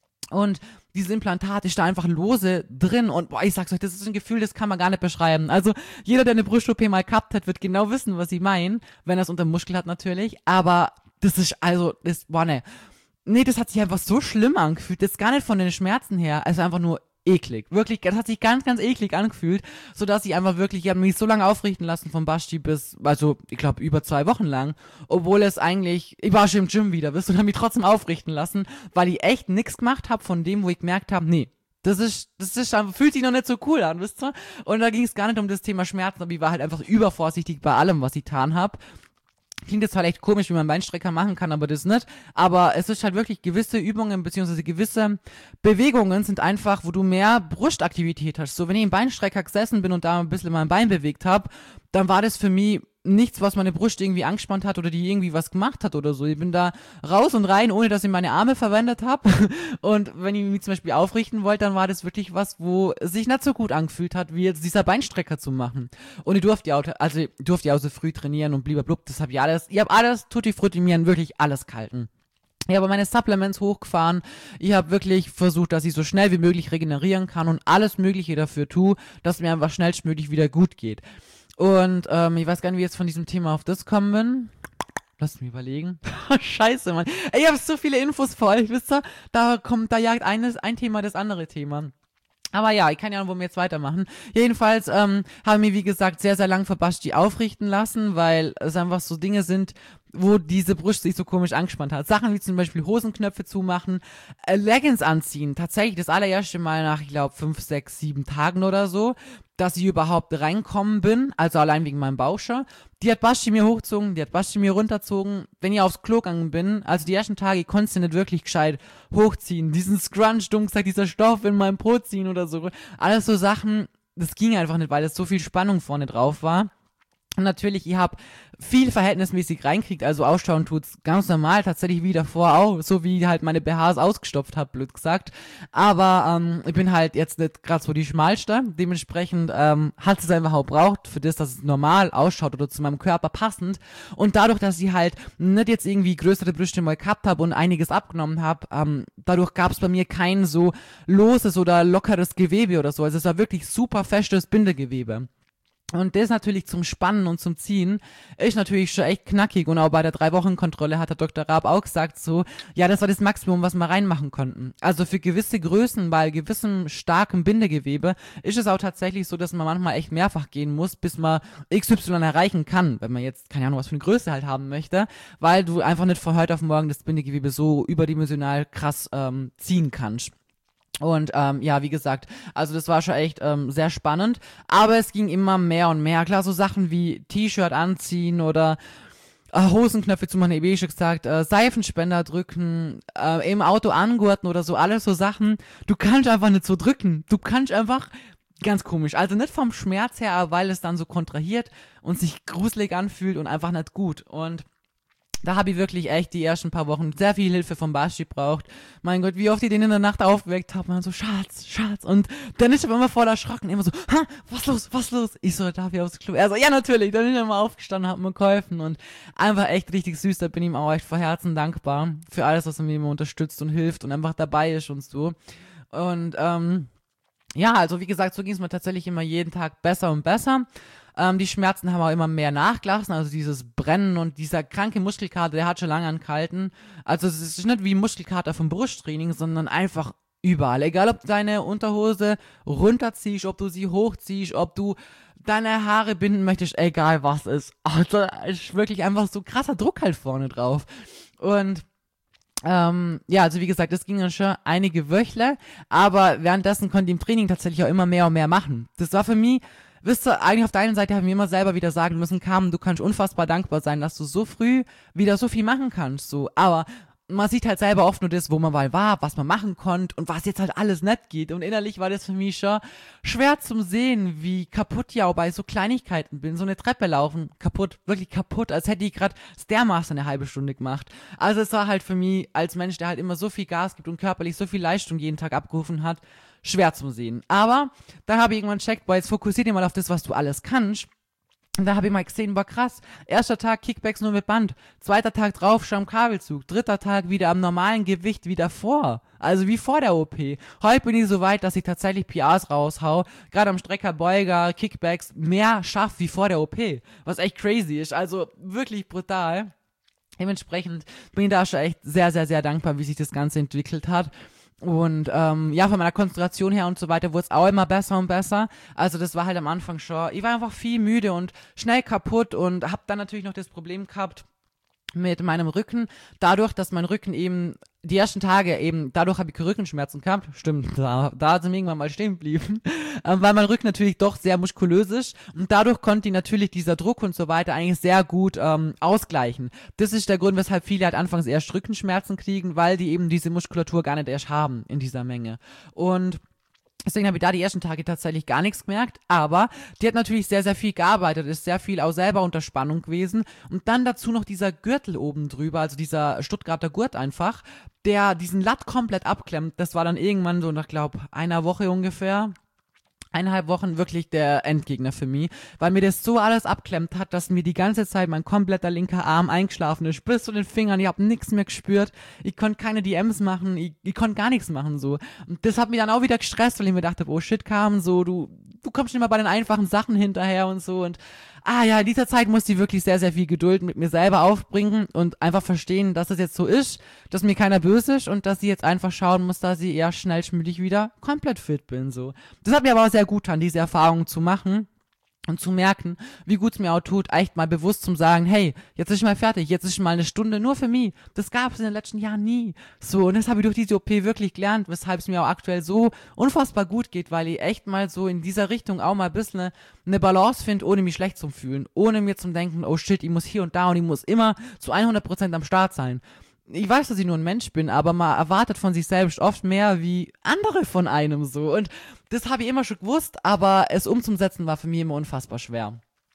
Und dieses Implantat ist da einfach lose drin und boah, ich sag's euch, das ist ein Gefühl, das kann man gar nicht beschreiben. Also jeder, der eine Brust-O P mal gehabt hat, wird genau wissen, was ich meine, wenn er es unter dem Muskel hat natürlich. Aber das ist also, das, boah ne. Nee, das hat sich einfach so schlimm angefühlt. Das ist gar nicht von den Schmerzen her. Also einfach nur eklig. Wirklich, das hat sich ganz, ganz eklig angefühlt, sodass ich einfach wirklich, ich habe mich so lange aufrichten lassen vom Basti bis, also ich glaube über zwei Wochen lang, obwohl es eigentlich, ich war schon im Gym wieder, wisst ihr, und habe mich trotzdem aufrichten lassen, weil ich echt nichts gemacht habe von dem, wo ich gemerkt habe, nee, das ist, das ist einfach, fühlt sich noch nicht so cool an, wisst ihr? Und da ging es gar nicht um das Thema Schmerzen, aber ich war halt einfach übervorsichtig bei allem, was ich getan habe. Klingt jetzt zwar echt komisch, wie man Beinstrecker machen kann, aber das nicht. Aber es ist halt wirklich gewisse Übungen beziehungsweise gewisse Bewegungen sind einfach, wo du mehr Brustaktivität hast. So, wenn ich im Beinstrecker gesessen bin und da ein bisschen mein Bein bewegt habe, dann war das für mich nichts, was meine Brust irgendwie angespannt hat oder die irgendwie was gemacht hat oder so. Ich bin da raus und rein, ohne dass ich meine Arme verwendet habe. Und wenn ich mich zum Beispiel aufrichten wollte, dann war das wirklich was, wo sich nicht so gut angefühlt hat, wie jetzt dieser Beinstrecker zu machen. Und ich durfte ja auch, also ich durfte ja auch so früh trainieren und blub, das habe ich alles, ich habe alles, tutti frutti, mir wirklich alles gehalten. Ich habe meine Supplements hochgefahren, ich habe wirklich versucht, dass ich so schnell wie möglich regenerieren kann und alles Mögliche dafür tue, dass mir einfach schnellstmöglich wieder gut geht. Und ähm, ich weiß gar nicht, wie ich jetzt von diesem Thema auf das kommen bin. Lass mich überlegen. Scheiße, Mann. Ey, ich habe so viele Infos für euch, wisst ihr? Da kommt, da jagt eines, ein Thema das andere Thema. Aber ja, ich kann ja noch wohl jetzt weitermachen. Jedenfalls ähm, haben wir, wie gesagt, sehr, sehr lang für Basti aufrichten lassen, weil es einfach so Dinge sind, wo diese Brust sich so komisch angespannt hat. Sachen wie zum Beispiel Hosenknöpfe zumachen, äh, Leggings anziehen. Tatsächlich das allererste Mal nach, ich glaube, fünf, sechs, sieben Tagen oder so, dass ich überhaupt reinkommen bin, also allein wegen meinem Baucher. Die hat Basti mir hochgezogen, die hat Basti mir runtergezogen. Wenn ich aufs Klo gegangen bin, also die ersten Tage, ich konnte sie nicht wirklich gescheit hochziehen. Diesen Scrunch, dumm gesagt, dieser Stoff in meinem Po ziehen oder so. Alles so Sachen, das ging einfach nicht, weil es so viel Spannung vorne drauf war. Und natürlich, ich habe viel verhältnismäßig reinkriegt, also ausschauen tut's ganz normal, tatsächlich wie davor auch, so wie halt meine B Hs ausgestopft hab, blöd gesagt. Aber ähm, ich bin halt jetzt nicht gerade so die schmalste, dementsprechend ähm, hat es einfach auch braucht, für das, dass es normal ausschaut oder zu meinem Körper passend. Und dadurch, dass ich halt nicht jetzt irgendwie größere Brüste mal gehabt habe und einiges abgenommen habe, ähm, dadurch gab es bei mir kein so loses oder lockeres Gewebe oder so. Also es war wirklich super festes Bindegewebe. Und das natürlich zum Spannen und zum Ziehen ist natürlich schon echt knackig. Und auch bei der Drei-Wochen-Kontrolle hat der Doktor Raab auch gesagt so, ja, das war das Maximum, was wir reinmachen konnten. Also für gewisse Größen, bei gewissem starkem Bindegewebe ist es auch tatsächlich so, dass man manchmal echt mehrfach gehen muss, bis man X Y erreichen kann, wenn man jetzt, keine Ahnung, was für eine Größe halt haben möchte, weil du einfach nicht von heute auf morgen das Bindegewebe so überdimensional krass ähm, ziehen kannst. Und ähm, ja, wie gesagt, also das war schon echt ähm, sehr spannend, aber es ging immer mehr und mehr. Klar, so Sachen wie T-Shirt anziehen oder äh, Hosenknöpfe zu machen, wie schon gesagt, äh, Seifenspender drücken, äh, im Auto angurten oder so, alles so Sachen. Du kannst einfach nicht so drücken. Du kannst einfach, ganz komisch, also nicht vom Schmerz her, aber weil es dann so kontrahiert und sich gruselig anfühlt und einfach nicht gut. Und da habe ich wirklich echt die ersten paar Wochen sehr viel Hilfe vom Basti gebraucht. Mein Gott, wie oft ich den in der Nacht aufgeweckt habe. Man so, Schatz, Schatz. Und dann ist er immer voll erschrocken. Immer so, ha, was los, was los? Ich so, darf ich aufs Klo? Er so, ja, natürlich. Dann ist er immer aufgestanden, hat mir geholfen. Und einfach echt richtig süß. Da bin ich ihm auch echt von Herzen dankbar für alles, was er mir immer unterstützt und hilft und einfach dabei ist und so. Und, ähm, ja, also wie gesagt, so ging es mir tatsächlich immer jeden Tag besser und besser. Ähm, die Schmerzen haben auch immer mehr nachgelassen, also dieses Brennen und dieser kranke Muskelkater, der hat schon lange angehalten. Also es ist nicht wie Muskelkater vom Brusttraining, sondern einfach überall. Egal, ob du deine Unterhose runterziehst, ob du sie hochziehst, ob du deine Haare binden möchtest, egal was ist. Also es ist wirklich einfach so krasser Druck halt vorne drauf. Und Ähm, ja, also wie gesagt, das ging dann schon einige Wöchle, aber währenddessen konnte ich im Training tatsächlich auch immer mehr und mehr machen. Das war für mich, wisst ihr, eigentlich auf der einen Seite haben wir immer selber wieder sagen müssen, Carmen, du kannst unfassbar dankbar sein, dass du so früh wieder so viel machen kannst, so, aber man sieht halt selber oft nur das, wo man mal war, was man machen konnte und was jetzt halt alles nicht geht. Und innerlich war das für mich schon schwer zum Sehen, wie kaputt ich auch bei so Kleinigkeiten bin. So eine Treppe laufen, kaputt, wirklich kaputt, als hätte ich gerade Stairmaster eine halbe Stunde gemacht. Also es war halt für mich als Mensch, der halt immer so viel Gas gibt und körperlich so viel Leistung jeden Tag abgerufen hat, schwer zum Sehen. Aber dann habe ich irgendwann gecheckt, boah, jetzt fokussier dich mal auf das, was du alles kannst. Und da habe ich mal gesehen, war krass. Erster Tag Kickbacks nur mit Band. Zweiter Tag drauf, schon am Kabelzug. Dritter Tag wieder am normalen Gewicht wie davor. Also wie vor der O P. Heute bin ich so weit, dass ich tatsächlich P Rs raushau. Gerade am Strecker, Beuger, Kickbacks mehr schaff wie vor der O P. Was echt crazy ist. Also wirklich brutal. Dementsprechend bin ich da schon echt sehr, sehr, sehr dankbar, wie sich das Ganze entwickelt hat. Und ähm, ja, von meiner Konzentration her und so weiter wurde es auch immer besser und besser. Also das war halt am Anfang schon, ich war einfach viel müde und schnell kaputt und hab dann natürlich noch das Problem gehabt mit meinem Rücken, dadurch, dass mein Rücken eben die ersten Tage eben, dadurch habe ich Rückenschmerzen gehabt, stimmt, da, da sind wir irgendwann mal stehen geblieben, ähm, weil mein Rücken natürlich doch sehr muskulös ist und dadurch konnte ich natürlich dieser Druck und so weiter eigentlich sehr gut ähm, ausgleichen. Das ist der Grund, weshalb viele halt anfangs erst Rückenschmerzen kriegen, weil die eben diese Muskulatur gar nicht erst haben in dieser Menge. Und deswegen habe ich da die ersten Tage tatsächlich gar nichts gemerkt, aber die hat natürlich sehr, sehr viel gearbeitet, ist sehr viel auch selber unter Spannung gewesen und dann dazu noch dieser Gürtel oben drüber, also dieser Stuttgarter Gurt einfach, der diesen Latt komplett abklemmt. Das war dann irgendwann so nach, glaube einer Woche ungefähr, eineinhalb Wochen wirklich der Endgegner für mich, weil mir das so alles abklemmt hat, dass mir die ganze Zeit mein kompletter linker Arm eingeschlafen ist, bis zu den Fingern, ich hab nichts mehr gespürt, ich konnte keine D Ms machen, ich, ich konnte gar nichts machen, so. Und das hat mich dann auch wieder gestresst, weil ich mir dachte, oh shit, Carmen, so, du, du kommst nicht mal bei den einfachen Sachen hinterher und so und ah ja, in dieser Zeit musste ich wirklich sehr, sehr viel Geduld mit mir selber aufbringen und einfach verstehen, dass es jetzt so ist, dass mir keiner böse ist und dass ich jetzt einfach schauen muss, dass ich eher schnellstmöglich wieder komplett fit bin, so. Das hat mir aber auch sehr gut getan, diese Erfahrung zu machen. Und zu merken, wie gut es mir auch tut, echt mal bewusst zu sagen, hey, jetzt ist ich mal fertig, jetzt ist mal eine Stunde nur für mich. Das gab es in den letzten Jahren nie. So, und das habe ich durch diese O P wirklich gelernt, weshalb es mir auch aktuell so unfassbar gut geht, weil ich echt mal so in dieser Richtung auch mal ein bisschen eine, eine Balance finde, ohne mich schlecht zu fühlen, ohne mir zu denken, oh shit, ich muss hier und da und ich muss immer zu hundert Prozent am Start sein. Ich weiß, dass ich nur ein Mensch bin, aber man erwartet von sich selbst oft mehr wie andere von einem so. Und das habe ich immer schon gewusst, aber es umzusetzen war für mich immer unfassbar schwer.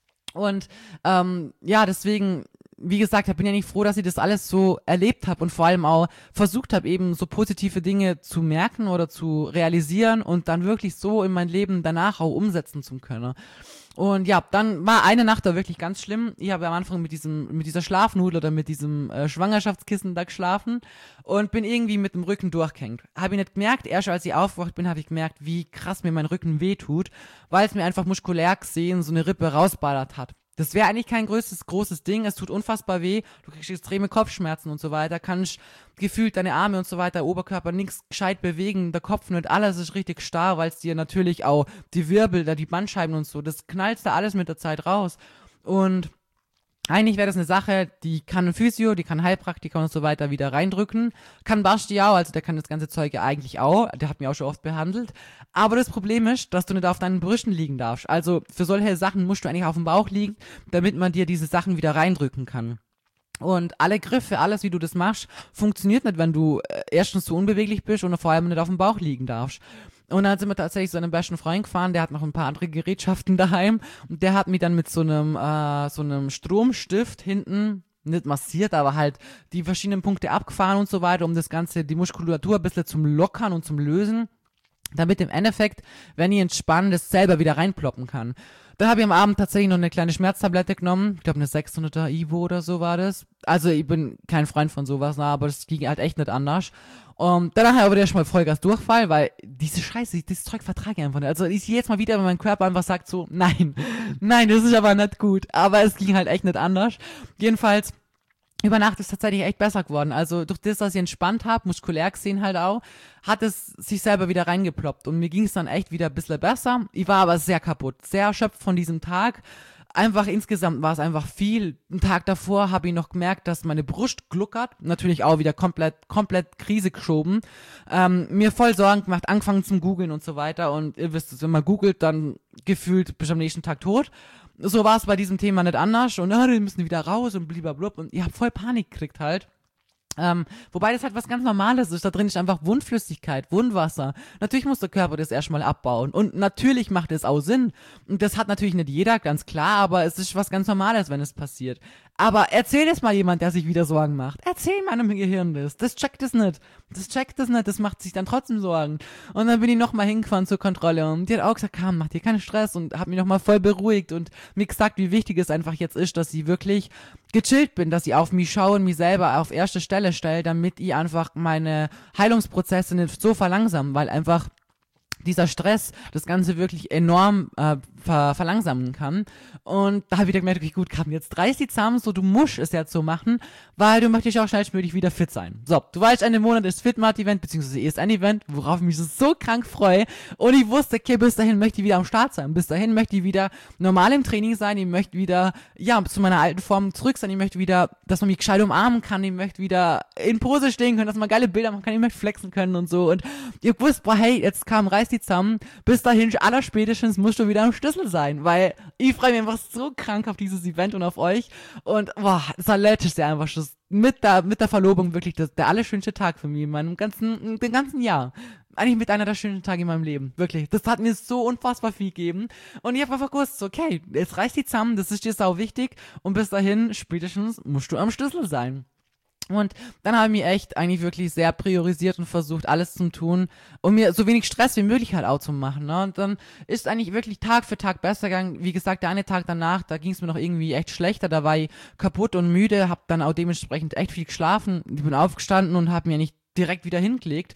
Und ähm, ja, deswegen, wie gesagt, ich bin ja nicht froh, dass ich das alles so erlebt habe und vor allem auch versucht habe, eben so positive Dinge zu merken oder zu realisieren und dann wirklich so in mein Leben danach auch umsetzen zu können. Und ja, dann war eine Nacht da wirklich ganz schlimm. Ich habe am Anfang mit diesem, mit dieser Schlafnudel oder mit diesem äh, Schwangerschaftskissen da geschlafen und bin irgendwie mit dem Rücken durchgehängt. Habe ich nicht gemerkt, erst als ich aufgewacht bin, habe ich gemerkt, wie krass mir mein Rücken wehtut, weil es mir einfach muskulär gesehen so eine Rippe rausballert hat. Das wäre eigentlich kein größtes, großes Ding, es tut unfassbar weh, du kriegst extreme Kopfschmerzen und so weiter, kannst gefühlt deine Arme und so weiter, Oberkörper nichts gescheit bewegen, der Kopf nicht, alles ist richtig starr, weil es dir natürlich auch die Wirbel, da die Bandscheiben und so, das knallst da alles mit der Zeit raus und eigentlich wäre das eine Sache, die kann ein Physio, die kann ein Heilpraktiker und so weiter wieder reindrücken. Kann Basti auch, also der kann das ganze Zeug ja eigentlich auch. Der hat mich auch schon oft behandelt. Aber das Problem ist, dass du nicht auf deinen Brüsten liegen darfst. Also für solche Sachen musst du eigentlich auf dem Bauch liegen, damit man dir diese Sachen wieder reindrücken kann. Und alle Griffe, alles wie du das machst, funktioniert nicht, wenn du äh, erstens so unbeweglich bist und vor allem nicht auf dem Bauch liegen darfst. Und dann sind wir tatsächlich zu einem besten Freund gefahren, der hat noch ein paar andere Gerätschaften daheim und der hat mich dann mit so einem äh, so einem Stromstift hinten, nicht massiert, aber halt die verschiedenen Punkte abgefahren und so weiter, um das Ganze, die Muskulatur ein bisschen zum Lockern und zum Lösen, damit im Endeffekt, wenn ich entspanne, das selber wieder reinploppen kann. Dann habe ich am Abend tatsächlich noch eine kleine Schmerztablette genommen. Ich glaube, eine sechshunderter Ivo oder so war das. Also ich bin kein Freund von sowas, na, aber das ging halt echt nicht anders. Und danach aber der schon mal Vollgas Durchfall, weil diese Scheiße, dieses Zeug vertrage ich einfach nicht. Also ich sehe jetzt mal wieder, wenn mein Körper einfach sagt so, nein, nein, das ist aber nicht gut. Aber es ging halt echt nicht anders. Jedenfalls, über Nacht ist tatsächlich echt besser geworden. Also durch das, dass ich entspannt habe, muskulär gesehen halt auch, hat es sich selber wieder reingeploppt. Und mir ging es dann echt wieder ein bisschen besser. Ich war aber sehr kaputt, sehr erschöpft von diesem Tag. Einfach insgesamt war es einfach viel. Einen Tag davor habe ich noch gemerkt, dass meine Brust gluckert. Natürlich auch wieder komplett, komplett Krise geschoben. Ähm, mir voll Sorgen gemacht, angefangen zum Googeln und so weiter. Und ihr wisst es, wenn man googelt, dann gefühlt bist du am nächsten Tag tot. So war es bei diesem Thema nicht anders. Und ah, die müssen wieder raus und blub. Und ich habe voll Panik gekriegt halt. Ähm, wobei das halt was ganz Normales ist. Da drin ist einfach Wundflüssigkeit, Wundwasser. Natürlich muss der Körper das erstmal abbauen. Und natürlich macht es auch Sinn. Und das hat natürlich nicht jeder, ganz klar, aber es ist was ganz Normales, wenn es passiert. Aber erzähl es mal jemand, der sich wieder Sorgen macht. Erzähl meinem Gehirn das. Das checkt es nicht. Das checkt es nicht. Das macht sich dann trotzdem Sorgen. Und dann bin ich nochmal hingefahren zur Kontrolle. Und die hat auch gesagt, komm, mach dir keinen Stress. Und hat mich nochmal voll beruhigt und mir gesagt, wie wichtig es einfach jetzt ist, dass ich wirklich gechillt bin, dass ich auf mich schaue und mich selber auf erste Stelle stelle, damit ich einfach meine Heilungsprozesse nicht so verlangsamen, weil einfach dieser Stress das Ganze wirklich enorm äh, ver verlangsamen kann. Und da habe ich wieder gemerkt, okay, gut, Karin, jetzt reiß die zusammen, so, du musst es jetzt so machen, weil du möchtest auch schnellstmöglich wieder fit sein. So, du weißt, Ende Monat ist Fitmart-Event, beziehungsweise ist ein Event, worauf ich mich so krank freue. Und ich wusste, okay, bis dahin möchte ich wieder am Start sein. Bis dahin möchte ich wieder normal im Training sein. Ich möchte wieder, ja, zu meiner alten Form zurück sein. Ich möchte wieder, dass man mich gescheit umarmen kann. Ich möchte wieder in Pose stehen können, dass man geile Bilder machen kann. Ich möchte flexen können und so. Und ich wusste, boah, hey, jetzt kam, reiß die zusammen. Bis dahin, allerspätestens musst du wieder am Schlüssel sein, weil ich freue mich einfach so krank auf dieses Event und auf euch. Und boah, das war letztes Jahr einfach schon mit der, mit der Verlobung wirklich das, der allerschönste Tag für mich in meinem ganzen, den ganzen Jahr. Eigentlich mit einer der schönsten Tage in meinem Leben. Wirklich. Das hat mir so unfassbar viel gegeben. Und ich habe einfach gewusst, okay, jetzt reißt die zusammen, das ist dir sau wichtig. Und bis dahin, spätestens, musst du am Schlüssel sein. Und dann habe ich mich echt eigentlich wirklich sehr priorisiert und versucht, alles zu tun, um mir so wenig Stress wie möglich halt auch zu machen. Ne? Und dann ist eigentlich wirklich Tag für Tag besser gegangen. Wie gesagt, der eine Tag danach, da ging es mir noch irgendwie echt schlechter. Da war ich kaputt und müde, habe dann auch dementsprechend echt viel geschlafen. Ich bin aufgestanden und habe mir nicht direkt wieder hingelegt.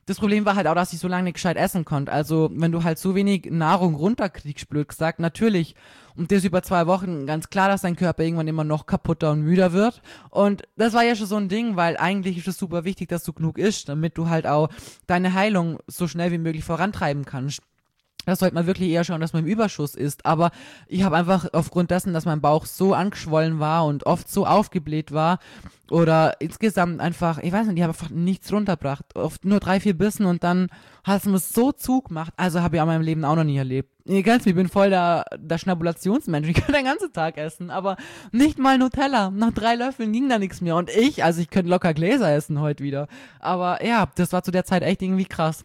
das Problem war halt auch, dass ich so lange nicht gescheit essen konnte. Also wenn du halt so wenig Nahrung runterkriegst, blöd gesagt, natürlich, und das über zwei Wochen, ganz klar, dass dein Körper irgendwann immer noch kaputter und müder wird. Und das war ja schon so ein Ding, weil eigentlich ist es super wichtig, dass du genug isst, damit du halt auch deine Heilung so schnell wie möglich vorantreiben kannst. Das sollte man wirklich eher schauen, dass man im Überschuss ist. Aber ich habe einfach aufgrund dessen, dass mein Bauch so angeschwollen war und oft so aufgebläht war oder insgesamt einfach, ich weiß nicht, ich habe einfach nichts runtergebracht. Oft nur drei, vier Bissen und dann hat es mir so zugemacht. Also habe ich in meinem Leben auch noch nie erlebt. Ihr kennt mich, ich bin voll der, der Schnabulationsmensch. Ich kann den ganzen Tag essen, aber nicht mal Nutella. Nach drei Löffeln ging da nichts mehr. Und ich, also ich könnte locker Gläser essen heute wieder. Aber ja, das war zu der Zeit echt irgendwie krass.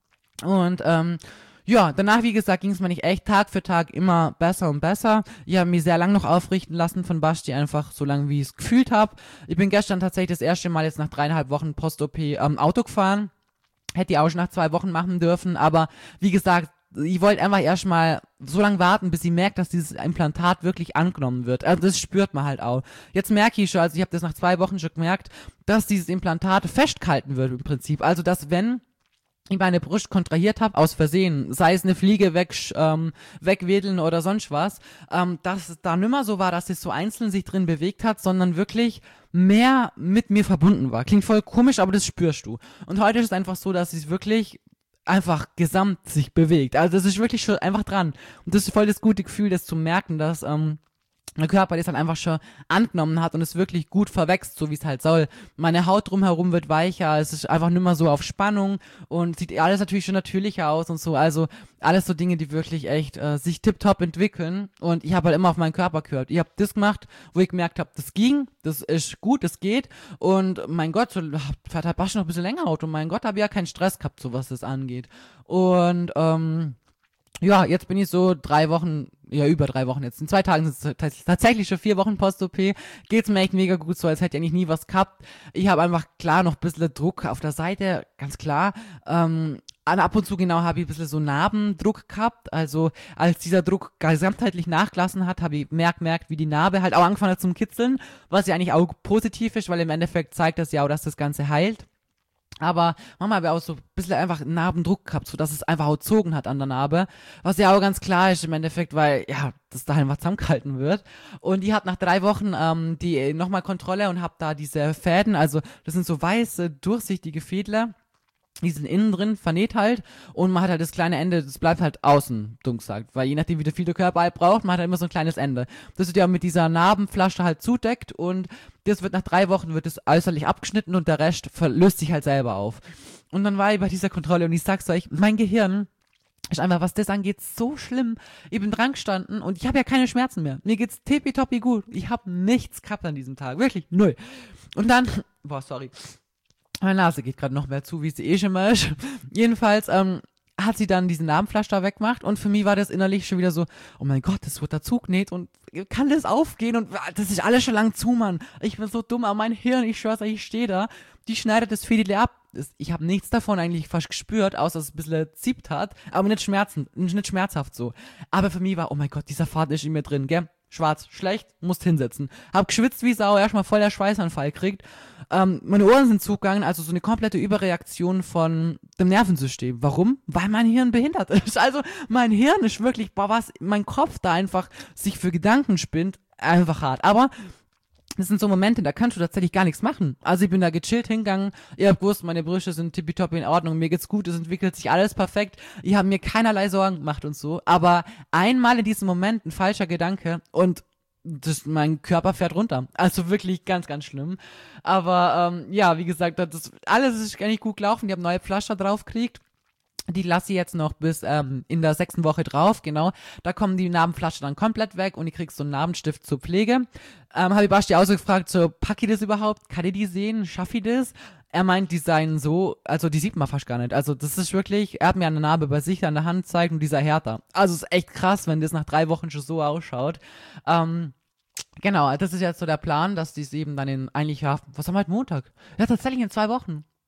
Und ähm, ja, danach, wie gesagt, ging es mir nicht echt Tag für Tag immer besser und besser. Ich habe mich sehr lang noch aufrichten lassen von Basti, einfach so lange, wie ich es gefühlt habe. Ich bin gestern tatsächlich das erste Mal jetzt nach dreieinhalb Wochen Post-O P ähm, Auto gefahren. Hätte ich auch schon nach zwei Wochen machen dürfen, aber wie gesagt, ich wollte einfach erstmal so lange warten, bis ich merke, dass dieses Implantat wirklich angenommen wird. Also das spürt man halt auch. Jetzt merke ich schon, also ich habe das nach zwei Wochen schon gemerkt, dass dieses Implantat festgehalten wird im Prinzip. Also dass wenn ich meine Brust kontrahiert habe, aus Versehen, sei es eine Fliege weg, ähm, wegwedeln oder sonst was, ähm, dass es da nimmer so war, dass es so einzeln sich drin bewegt hat, sondern wirklich mehr mit mir verbunden war. Klingt voll komisch, aber das spürst du. Und heute ist es einfach so, dass es wirklich einfach gesamt sich bewegt. Also das ist wirklich schon einfach dran. Und das ist voll das gute Gefühl, das zu merken, dass ähm, der Körper das halt einfach schon angenommen hat und es wirklich gut verwächst, so wie es halt soll. Meine Haut drumherum wird weicher, es ist einfach nicht mehr so auf Spannung und sieht alles natürlich schon natürlicher aus und so. Also alles so Dinge, die wirklich echt äh, sich tipptopp entwickeln und ich habe halt immer auf meinen Körper gehört. Ich habe das gemacht, wo ich gemerkt habe, das ging, das ist gut, das geht und mein Gott, so, fährt halt Basch noch ein bisschen länger Auto. Mein Gott, habe ich ja keinen Stress gehabt, so was das angeht. Und ähm, ja, jetzt bin ich so drei Wochen, ja über drei Wochen jetzt. In zwei Tagen sind es tatsächlich schon vier Wochen Post-O P. Geht's mir echt mega gut, so als hätte ich eigentlich nie was gehabt. Ich habe einfach klar noch ein bisschen Druck auf der Seite, ganz klar. Ähm, ab und zu genau habe ich ein bisschen so Narbendruck gehabt. Also als dieser Druck gesamtheitlich nachgelassen hat, habe ich merkt, merkt, wie die Narbe halt auch angefangen hat zum Kitzeln, was ja eigentlich auch positiv ist, weil im Endeffekt zeigt das ja auch, dass das Ganze heilt. Aber manchmal habe ich auch so ein bisschen einfach Narbendruck gehabt, so dass es einfach auch gezogen hat an der Narbe. Was ja auch ganz klar ist im Endeffekt, weil, ja, das da einfach zusammengehalten wird. Und die hat nach drei Wochen ähm, die nochmal Kontrolle und hab da diese Fäden, also das sind so weiße, durchsichtige Fädler. Die sind innen drin, vernäht halt und man hat halt das kleine Ende, das bleibt halt außen, dumm gesagt, weil je nachdem wie viel der Körper halt braucht, man hat halt immer so ein kleines Ende. Das wird ja mit dieser Narbenflasche halt zudeckt und das wird nach drei Wochen wird es äußerlich abgeschnitten und der Rest löst sich halt selber auf. Und dann war ich bei dieser Kontrolle und ich sag's euch, mein Gehirn ist einfach, was das angeht, so schlimm. Ich bin dran gestanden und ich habe ja keine Schmerzen mehr. Mir geht's tippitoppi gut. Ich habe nichts gehabt an diesem Tag, wirklich null. Und dann, boah, sorry. Meine Nase geht gerade noch mehr zu, wie sie eh schon mal ist. Jedenfalls ähm, hat sie dann diesen Narbenflasch da weggemacht und für mich war das innerlich schon wieder so, oh mein Gott, das wird dazu genäht und kann das aufgehen und das ist alles schon lang zu, Mann. Ich bin so dumm, aber mein Hirn, ich schwör's euch, ich stehe da, die schneidet das Fädel ab. Ich habe nichts davon eigentlich fast gespürt, außer dass es ein bisschen zieht hat, aber nicht schmerzend, nicht schmerzhaft so. Aber für mich war, oh mein Gott, dieser Faden ist in mir drin, gell? Schwarz, schlecht, musst hinsetzen. Hab geschwitzt wie Sau, erstmal voll der Schweißanfall kriegt. Ähm, meine Ohren sind zugegangen, also so eine komplette Überreaktion von dem Nervensystem. Warum? Weil mein Hirn behindert ist. Also mein Hirn ist wirklich, boah, was mein Kopf da einfach sich für Gedanken spinnt, einfach hart. Aber das sind so Momente, da kannst du tatsächlich gar nichts machen. Also ich bin da gechillt hingegangen, ich hab gewusst, meine Brüste sind tippitoppi in Ordnung, mir geht's gut, es entwickelt sich alles perfekt, ich habe mir keinerlei Sorgen gemacht und so, aber einmal in diesem Moment ein falscher Gedanke und das, mein Körper fährt runter. Also wirklich ganz, ganz schlimm. Aber ähm, ja, wie gesagt, das alles ist gar nicht gut gelaufen, ich habe neue Pflaster drauf gekriegt. Die lasse ich jetzt noch bis ähm, in der sechsten Woche drauf, genau. Da kommen die Narbenflasche dann komplett weg und ich kriegst so einen Narbenstift zur Pflege. Ähm, habe ich Basti auch so gefragt, so, pack ich das überhaupt? Kann ich die sehen? Schaff ich das? Er meint, die seien so, also die sieht man fast gar nicht. Also das ist wirklich, er hat mir eine Narbe bei sich an der Hand gezeigt und dieser härter. Also es ist echt krass, wenn das nach drei Wochen schon so ausschaut. Ähm, Genau, das ist jetzt so der Plan, dass die es eben dann in eigentlich, ja, was haben wir heute Montag? Ja, tatsächlich in zwei Wochen.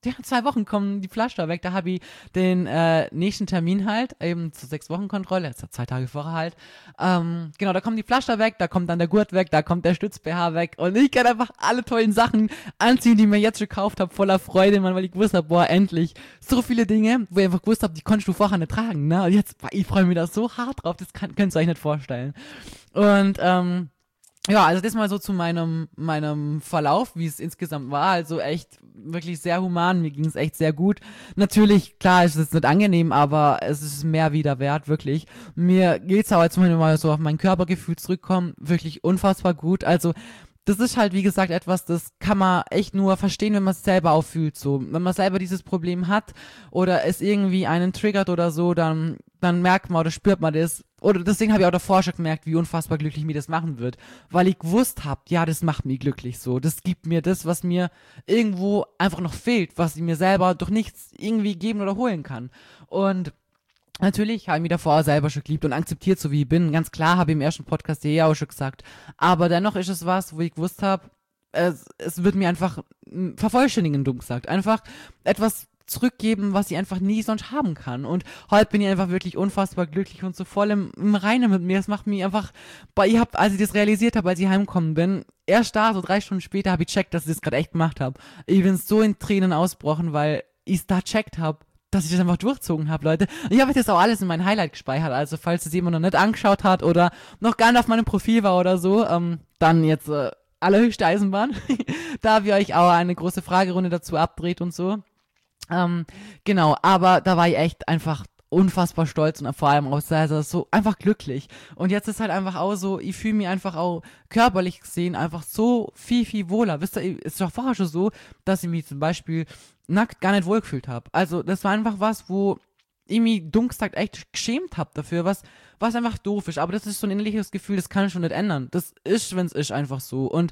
ja, zwei Wochen kommen die Pflaster weg. Da habe ich den äh, nächsten Termin halt, eben zur sechs Wochen Kontrolle, jetzt zwei Tage vorher halt. Ähm, genau, da kommen die Pflaster weg, da kommt dann der Gurt weg, da kommt der Stütz-B H weg und ich kann einfach alle tollen Sachen anziehen, die ich mir jetzt schon gekauft habe, voller Freude, Mann, weil ich gewusst habe, boah, endlich. So viele Dinge, wo ich einfach gewusst habe, die konntest du vorher nicht tragen, ne? Und jetzt, boah, ich freue mich da so hart drauf, das kann, könnt ihr euch nicht vorstellen. Und, ähm, ja, also das mal so zu meinem meinem Verlauf, wie es insgesamt war. Also echt wirklich sehr human. Mir ging es echt sehr gut. Natürlich, klar, ist es nicht angenehm, aber es ist mehr wieder wert, wirklich. Mir geht's auch, jetzt mal so auf mein Körpergefühl zurückkommen, wirklich unfassbar gut. Also das ist halt, wie gesagt, etwas, das kann man echt nur verstehen, wenn man es selber auch fühlt, so. Wenn man selber dieses Problem hat oder es irgendwie einen triggert oder so, dann, dann merkt man oder spürt man das. Oder deswegen habe ich auch davor schon gemerkt, wie unfassbar glücklich mir das machen wird. Weil ich gewusst habe, ja, das macht mich glücklich so. Das gibt mir das, was mir irgendwo einfach noch fehlt, was ich mir selber durch nichts irgendwie geben oder holen kann. Und natürlich habe ich mich davor selber schon geliebt und akzeptiert, so wie ich bin. Ganz klar, habe ich im ersten Podcast ja auch schon gesagt. Aber dennoch ist es was, wo ich gewusst habe, es, es wird mir einfach m, vervollständigen, dumm gesagt. Einfach etwas zurückgeben, was ich einfach nie sonst haben kann. Und heute bin ich einfach wirklich unfassbar glücklich und so voll im, im Reinen mit mir. Es macht mich einfach, boah, ich hab, als ich das realisiert habe, als ich heimgekommen bin, erst da, so drei Stunden später, habe ich checkt, dass ich das gerade echt gemacht habe. Ich bin so in Tränen ausgebrochen, weil ich es da checkt habe, dass ich das einfach durchzogen habe, Leute. Und ich habe das auch alles in mein Highlight gespeichert. Also falls es jemand noch nicht angeschaut hat oder noch gar nicht auf meinem Profil war oder so, ähm, dann jetzt äh, allerhöchste Eisenbahn. Da habe ich euch auch eine große Fragerunde dazu abdreht und so. Ähm, genau, aber da war ich echt einfach unfassbar stolz und vor allem auch sehr, sehr so einfach glücklich. Und jetzt ist halt einfach auch so, ich fühle mich einfach auch körperlich gesehen einfach so viel, viel wohler. Wisst ihr, es ist doch vorher schon so, dass ich mich zum Beispiel nackt gar nicht wohlgefühlt habe. Also das war einfach was, wo ich mich dumm gesagt echt geschämt habe dafür, was, was einfach doof ist. Aber das ist so ein innerliches Gefühl, das kann ich schon nicht ändern. Das ist, wenn es ist, einfach so. Und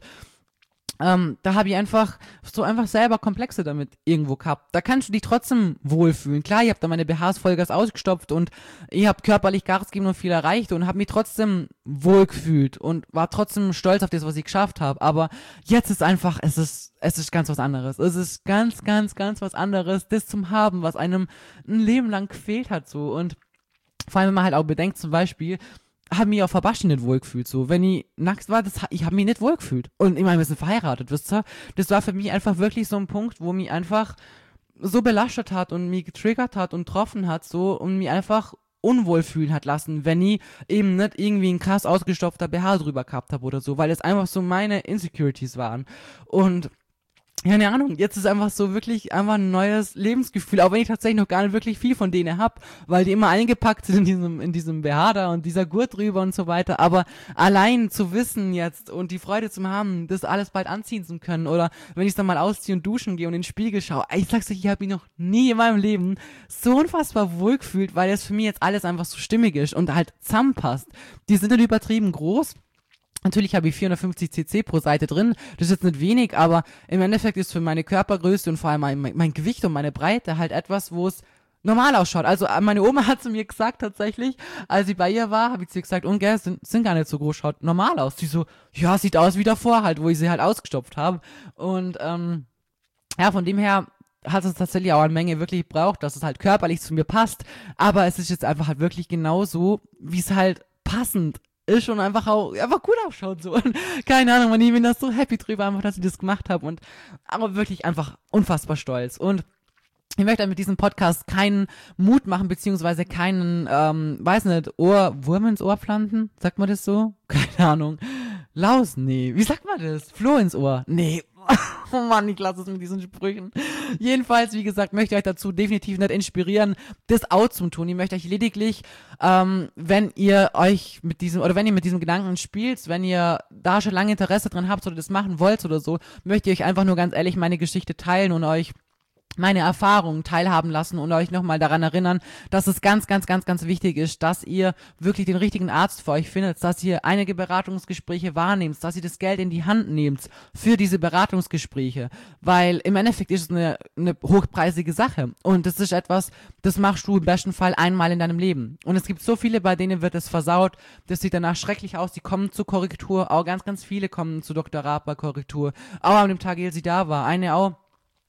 Ähm, da habe ich einfach so einfach selber Komplexe damit irgendwo gehabt. Da kannst du dich trotzdem wohlfühlen. Klar, ich habe da meine B Hs Vollgas ausgestopft und ich habe körperlich Gas gegeben und viel erreicht und habe mich trotzdem wohlgefühlt und war trotzdem stolz auf das, was ich geschafft habe. Aber jetzt ist einfach, es ist, es ist ganz was anderes. Es ist ganz, ganz, ganz was anderes, das zum haben, was einem ein Leben lang gefehlt hat so. Und vor allem, wenn man halt auch bedenkt, zum Beispiel, habe mich auf Verbaschen nicht wohlgefühlt, so. Wenn ich nackt war, das, ich habe mich nicht wohlgefühlt. Und ich meine, wir sind verheiratet, wisst ihr? Das war für mich einfach wirklich so ein Punkt, wo mich einfach so belastet hat und mich getriggert hat und getroffen hat, so, und mich einfach unwohl fühlen hat lassen, wenn ich eben nicht irgendwie ein krass ausgestopfter B H drüber gehabt habe oder so, weil es einfach so meine Insecurities waren. Und keine Ahnung, jetzt ist einfach so wirklich einfach ein neues Lebensgefühl, auch wenn ich tatsächlich noch gar nicht wirklich viel von denen hab, weil die immer eingepackt sind in diesem, in diesem B H da und dieser Gurt drüber und so weiter, aber allein zu wissen jetzt und die Freude zu haben, das alles bald anziehen zu können oder wenn ich es dann mal ausziehe und duschen gehe und in den Spiegel schaue, ich sag's euch, ich habe mich noch nie in meinem Leben so unfassbar wohl gefühlt, weil das für mich jetzt alles einfach so stimmig ist und halt zusammenpasst. Die sind nicht übertrieben groß. Natürlich habe ich vierhundertfünfzig Cc pro Seite drin, das ist jetzt nicht wenig, aber im Endeffekt ist für meine Körpergröße und vor allem mein, mein Gewicht und meine Breite halt etwas, wo es normal ausschaut. Also meine Oma hat zu mir gesagt tatsächlich, als ich bei ihr war, habe ich zu ihr gesagt, und gell, sind, sind gar nicht so groß, schaut normal aus. Die so, ja, sieht aus wie davor halt, wo ich sie halt ausgestopft habe. Und ähm, ja, von dem her hat es tatsächlich auch eine Menge wirklich gebraucht, dass es halt körperlich zu mir passt, aber es ist jetzt einfach halt wirklich genauso, wie es halt passend ist und einfach auch einfach gut ausschaut so und keine Ahnung, man, ich bin da so happy drüber einfach, dass ich das gemacht habe und aber wirklich einfach unfassbar stolz und ich möchte mit diesem Podcast keinen Mut machen, beziehungsweise keinen, ähm, weiß nicht, Ohrwurm ins Ohr planten, sagt man das so? Keine Ahnung. Laus, nee, wie sagt man das? Floh ins Ohr, nee. Oh Mann, ich lasse es mit diesen Sprüchen. Jedenfalls, wie gesagt, möchte ich euch dazu definitiv nicht inspirieren, das auch zu tun. Ich möchte euch lediglich, ähm, wenn ihr euch mit diesem, oder wenn ihr mit diesem Gedanken spielt, wenn ihr da schon lange Interesse dran habt oder das machen wollt oder so, möchte ich euch einfach nur ganz ehrlich meine Geschichte teilen und euch meine Erfahrungen teilhaben lassen und euch nochmal daran erinnern, dass es ganz, ganz, ganz, ganz wichtig ist, dass ihr wirklich den richtigen Arzt für euch findet, dass ihr einige Beratungsgespräche wahrnehmt, dass ihr das Geld in die Hand nehmt für diese Beratungsgespräche, weil im Endeffekt ist es eine, eine hochpreisige Sache und das ist etwas, das machst du im besten Fall einmal in deinem Leben und es gibt so viele, bei denen wird es versaut, das sieht danach schrecklich aus, die kommen zur Korrektur, auch ganz, ganz viele kommen zu Doktor Raab bei Korrektur, auch an dem Tag, als sie da war, eine auch,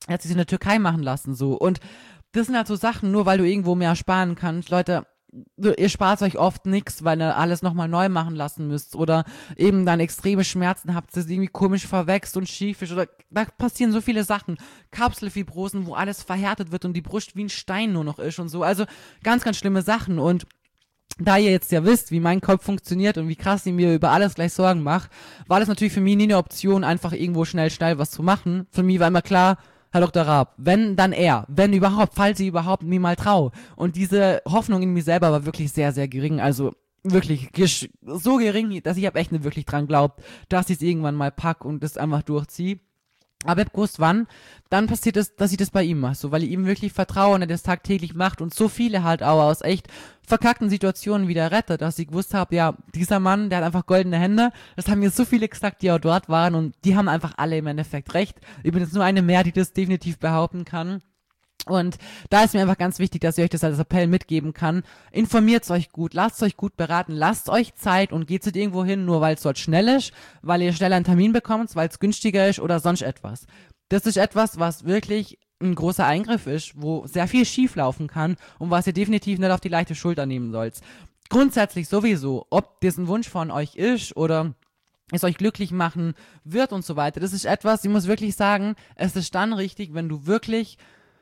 er hat sich in der Türkei machen lassen, so. Und das sind halt so Sachen, nur weil du irgendwo mehr sparen kannst, Leute, ihr spart euch oft nichts, weil ihr alles nochmal neu machen lassen müsst oder eben dann extreme Schmerzen habt, das irgendwie komisch verwächst und schief ist oder da passieren so viele Sachen, Kapselfibrosen, wo alles verhärtet wird und die Brust wie ein Stein nur noch ist und so, also ganz, ganz schlimme Sachen. Und da ihr jetzt ja wisst, wie mein Kopf funktioniert und wie krass ich mir über alles gleich Sorgen mache, war das natürlich für mich nie eine Option, einfach irgendwo schnell, schnell was zu machen. Für mich war immer klar, Herr Doktor Raab, wenn, dann er. Wenn überhaupt, falls ich überhaupt mir mal trau. Und diese Hoffnung in mir selber war wirklich sehr, sehr gering. Also wirklich so gering, dass ich hab echt nicht wirklich dran glaubt, dass ich es irgendwann mal pack und das einfach durchziehe. Aber ich hab gewusst, wann, dann passiert es, dass ich das bei ihm mache, so, weil ich ihm wirklich vertraue und er das tagtäglich macht und so viele halt auch aus echt verkackten Situationen wieder rettet, dass ich gewusst habe, ja, dieser Mann, der hat einfach goldene Hände, das haben mir so viele gesagt, die auch dort waren und die haben einfach alle im Endeffekt recht. Ich bin jetzt nur eine mehr, die das definitiv behaupten kann. Und da ist mir einfach ganz wichtig, dass ich euch das als Appell mitgeben kann. Informiert euch gut, lasst euch gut beraten, lasst euch Zeit und geht nicht irgendwo hin, nur weil es dort schnell ist, weil ihr schneller einen Termin bekommt, weil es günstiger ist oder sonst etwas. Das ist etwas, was wirklich ein großer Eingriff ist, wo sehr viel schief laufen kann und was ihr definitiv nicht auf die leichte Schulter nehmen sollt. Grundsätzlich sowieso, ob das ein Wunsch von euch ist oder es euch glücklich machen wird und so weiter. Das ist etwas, ich muss wirklich sagen, es ist dann richtig, wenn du wirklich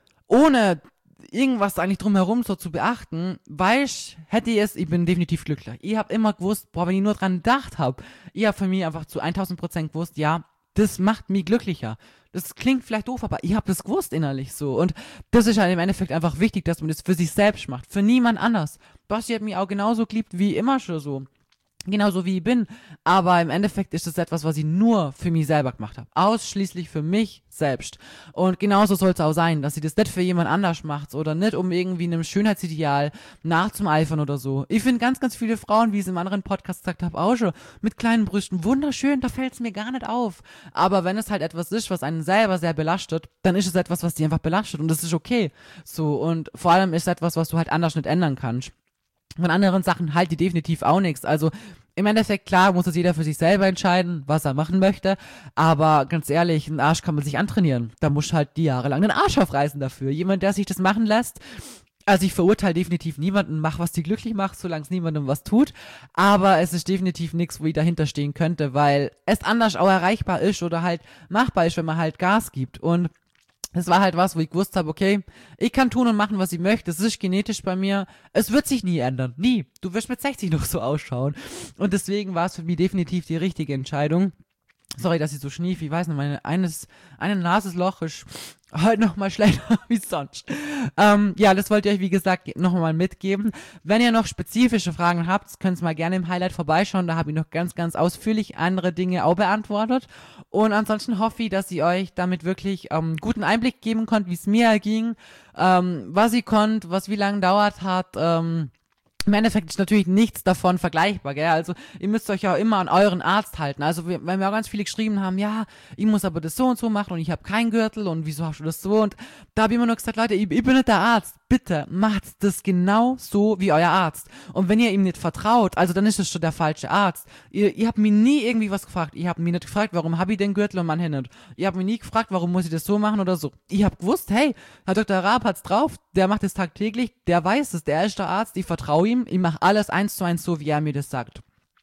ohne irgendwas eigentlich drumherum so zu beachten, weißt, hätte ich es, ich bin definitiv glücklich. Ich habe immer gewusst, boah, wenn ich nur dran gedacht habe, ich habe für mich einfach zu tausend Prozent gewusst, ja, das macht mich glücklicher. Das klingt vielleicht doof, aber ich habe das gewusst innerlich so. Und das ist halt im Endeffekt einfach wichtig, dass man das für sich selbst macht, für niemand anders. Basti hat mich auch genauso geliebt wie immer schon so. Genauso wie ich bin, aber im Endeffekt ist das etwas, was ich nur für mich selber gemacht habe. Ausschließlich für mich selbst. Und genauso soll es auch sein, dass sie das nicht für jemand anders macht oder nicht, um irgendwie einem Schönheitsideal nachzueifern oder so. Ich finde ganz, ganz viele Frauen, wie ich es im anderen Podcast gesagt habe, auch schon, mit kleinen Brüsten, wunderschön, da fällt es mir gar nicht auf. Aber wenn es halt etwas ist, was einen selber sehr belastet, dann ist es etwas, was dich einfach belastet und das ist okay. So, und vor allem ist es etwas, was du halt anders nicht ändern kannst. Von anderen Sachen halt die definitiv auch nichts. Also im Endeffekt, klar, muss das jeder für sich selber entscheiden, was er machen möchte. Aber ganz ehrlich, einen Arsch kann man sich antrainieren. Da muss halt die Jahre lang den Arsch aufreißen dafür. Jemand, der sich das machen lässt. Also ich verurteile definitiv niemanden, mach was die glücklich macht, solange es niemandem was tut. Aber es ist definitiv nichts, wo ich dahinter stehen könnte, weil es anders auch erreichbar ist oder halt machbar ist, wenn man halt Gas gibt. Und das war halt was, wo ich gewusst habe, okay, ich kann tun und machen, was ich möchte. Das ist genetisch bei mir. Es wird sich nie ändern. Nie. Du wirst mit sechzig noch so ausschauen. Und deswegen war es für mich definitiv die richtige Entscheidung. Sorry, dass ich so schnief. Ich weiß nicht, meine eines, eine Nasenloch ist heute noch mal schlechter wie sonst. Ähm, ja, das wollte ich euch, wie gesagt, noch mal mitgeben. Wenn ihr noch spezifische Fragen habt, könnt ihr mal gerne im Highlight vorbeischauen. Da habe ich noch ganz, ganz ausführlich andere Dinge auch beantwortet. Und ansonsten hoffe ich, dass ich euch damit wirklich ähm, guten Einblick geben konnte, wie es mir erging, ähm, was ich konnte, was wie lange dauert hat, ähm, im Endeffekt ist natürlich nichts davon vergleichbar, gell? Also ihr müsst euch auch immer an euren Arzt halten. Also wir, wenn wir auch ganz viele geschrieben haben, ja, ich muss aber das so und so machen und ich habe keinen Gürtel und wieso hast du das so? Und da habe ich immer nur gesagt, Leute, ich, ich bin nicht der Arzt. Bitte macht das genau so wie euer Arzt. Und wenn ihr ihm nicht vertraut, also dann ist es schon der falsche Arzt. Ihr, ihr habt mir nie irgendwie was gefragt. Ihr habt mich nicht gefragt, warum habe ich den Gürtel und man nicht. Ihr habt mich nie gefragt, warum muss ich das so machen oder so. Ich hab gewusst, hey, Herr Doktor Raab hat's drauf, der macht es tagtäglich, der weiß es, der ist der Arzt, ich vertraue ihm, ich mache alles eins zu eins so, wie er mir das sagt.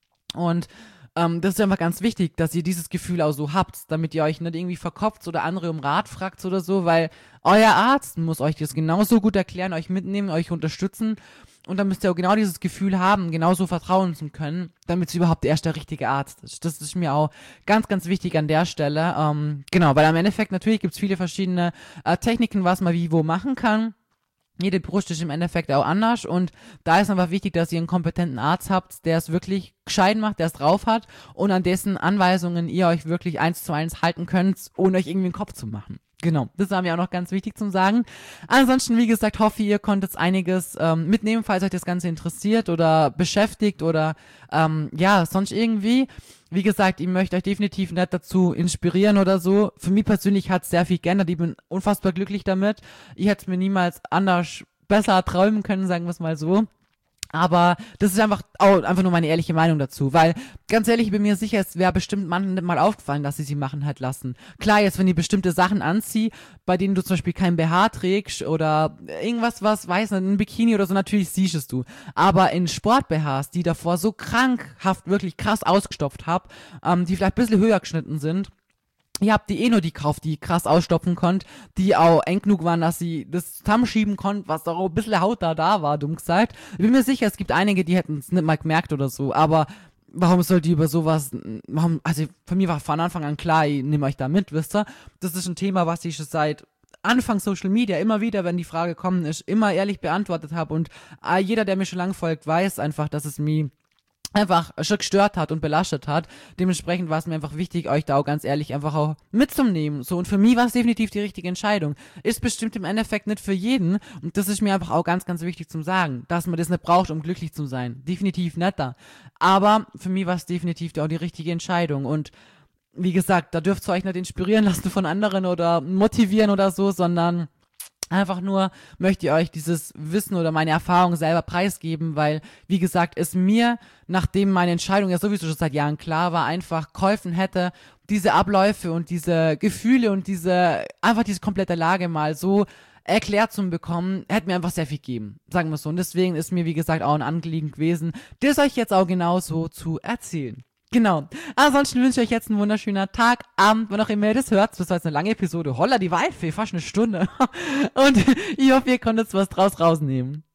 Und Ähm, das ist einfach ganz wichtig, dass ihr dieses Gefühl auch so habt, damit ihr euch nicht irgendwie verkopft oder andere um Rat fragt oder so, weil euer Arzt muss euch das genauso gut erklären, euch mitnehmen, euch unterstützen und dann müsst ihr auch genau dieses Gefühl haben, genauso vertrauen zu können, damit es überhaupt erst der richtige Arzt ist. Das ist mir auch ganz, ganz wichtig an der Stelle. Ähm, genau, weil am Endeffekt natürlich gibt es viele verschiedene äh, Techniken, was man wie wo machen kann. Jede Brust ist im Endeffekt auch anders und da ist einfach wichtig, dass ihr einen kompetenten Arzt habt, der es wirklich gescheit macht, der es drauf hat und an dessen Anweisungen ihr euch wirklich eins zu eins halten könnt, ohne euch irgendwie den Kopf zu machen. Genau, das war mir auch noch ganz wichtig zu sagen. Ansonsten, wie gesagt, hoffe ihr konntet einiges ähm, mitnehmen, falls euch das Ganze interessiert oder beschäftigt oder ähm, ja, sonst irgendwie. Wie gesagt, ich möchte euch definitiv nicht dazu inspirieren oder so. Für mich persönlich hat es sehr viel geändert. Ich bin unfassbar glücklich damit. Ich hätte es mir niemals anders besser träumen können, sagen wir es mal so. Aber das ist einfach auch einfach nur meine ehrliche Meinung dazu, weil ganz ehrlich, ich bin mir sicher, es wäre bestimmt manchen mal aufgefallen, dass sie sie machen hat lassen. Klar, jetzt wenn die bestimmte Sachen anzieht, bei denen du zum Beispiel kein B H trägst oder irgendwas, was, weiß nicht, ein Bikini oder so, natürlich siehst es du. Aber in Sport-B Hs, die davor so krankhaft, wirklich krass ausgestopft hab, ähm, die vielleicht ein bisschen höher geschnitten sind, ihr habt die eh nur die gekauft, die krass ausstopfen konnt, die auch eng genug waren, dass sie das zusammenschieben konnte, was auch ein bisschen Haut da da war, dumm gesagt. Ich bin mir sicher, es gibt einige, die hätten es nicht mal gemerkt oder so, aber warum soll die über sowas, warum, also für mich war von Anfang an klar, ich nehme euch da mit, wisst ihr? Das ist ein Thema, was ich schon seit Anfang Social Media immer wieder, wenn die Frage kommen ist, immer ehrlich beantwortet habe und äh, jeder, der mir schon lange folgt, weiß einfach, dass es mich einfach schon gestört hat und belastet hat. Dementsprechend war es mir einfach wichtig, euch da auch ganz ehrlich einfach auch mitzunehmen. So, und für mich war es definitiv die richtige Entscheidung. Ist bestimmt im Endeffekt nicht für jeden. Und das ist mir einfach auch ganz, ganz wichtig zum Sagen, dass man das nicht braucht, um glücklich zu sein. Definitiv nicht da. Aber für mich war es definitiv auch die richtige Entscheidung. Und wie gesagt, da dürft ihr euch nicht inspirieren lassen von anderen oder motivieren oder so, sondern einfach nur möchte ich euch dieses Wissen oder meine Erfahrung selber preisgeben, weil, wie gesagt, es mir, nachdem meine Entscheidung ja sowieso schon seit Jahren klar war, einfach geholfen hätte, diese Abläufe und diese Gefühle und diese, einfach diese komplette Lage mal so erklärt zu bekommen, hätte mir einfach sehr viel gegeben, sagen wir so. Und deswegen ist mir, wie gesagt, auch ein Anliegen gewesen, das euch jetzt auch genauso zu erzählen. Genau. Ansonsten wünsche ich euch jetzt einen wunderschönen Tag, Abend, wann auch immer ihr das hört. Das war jetzt eine lange Episode. Holla, die Waldfee, fast eine Stunde. Und ich hoffe, ihr konntet was draus rausnehmen.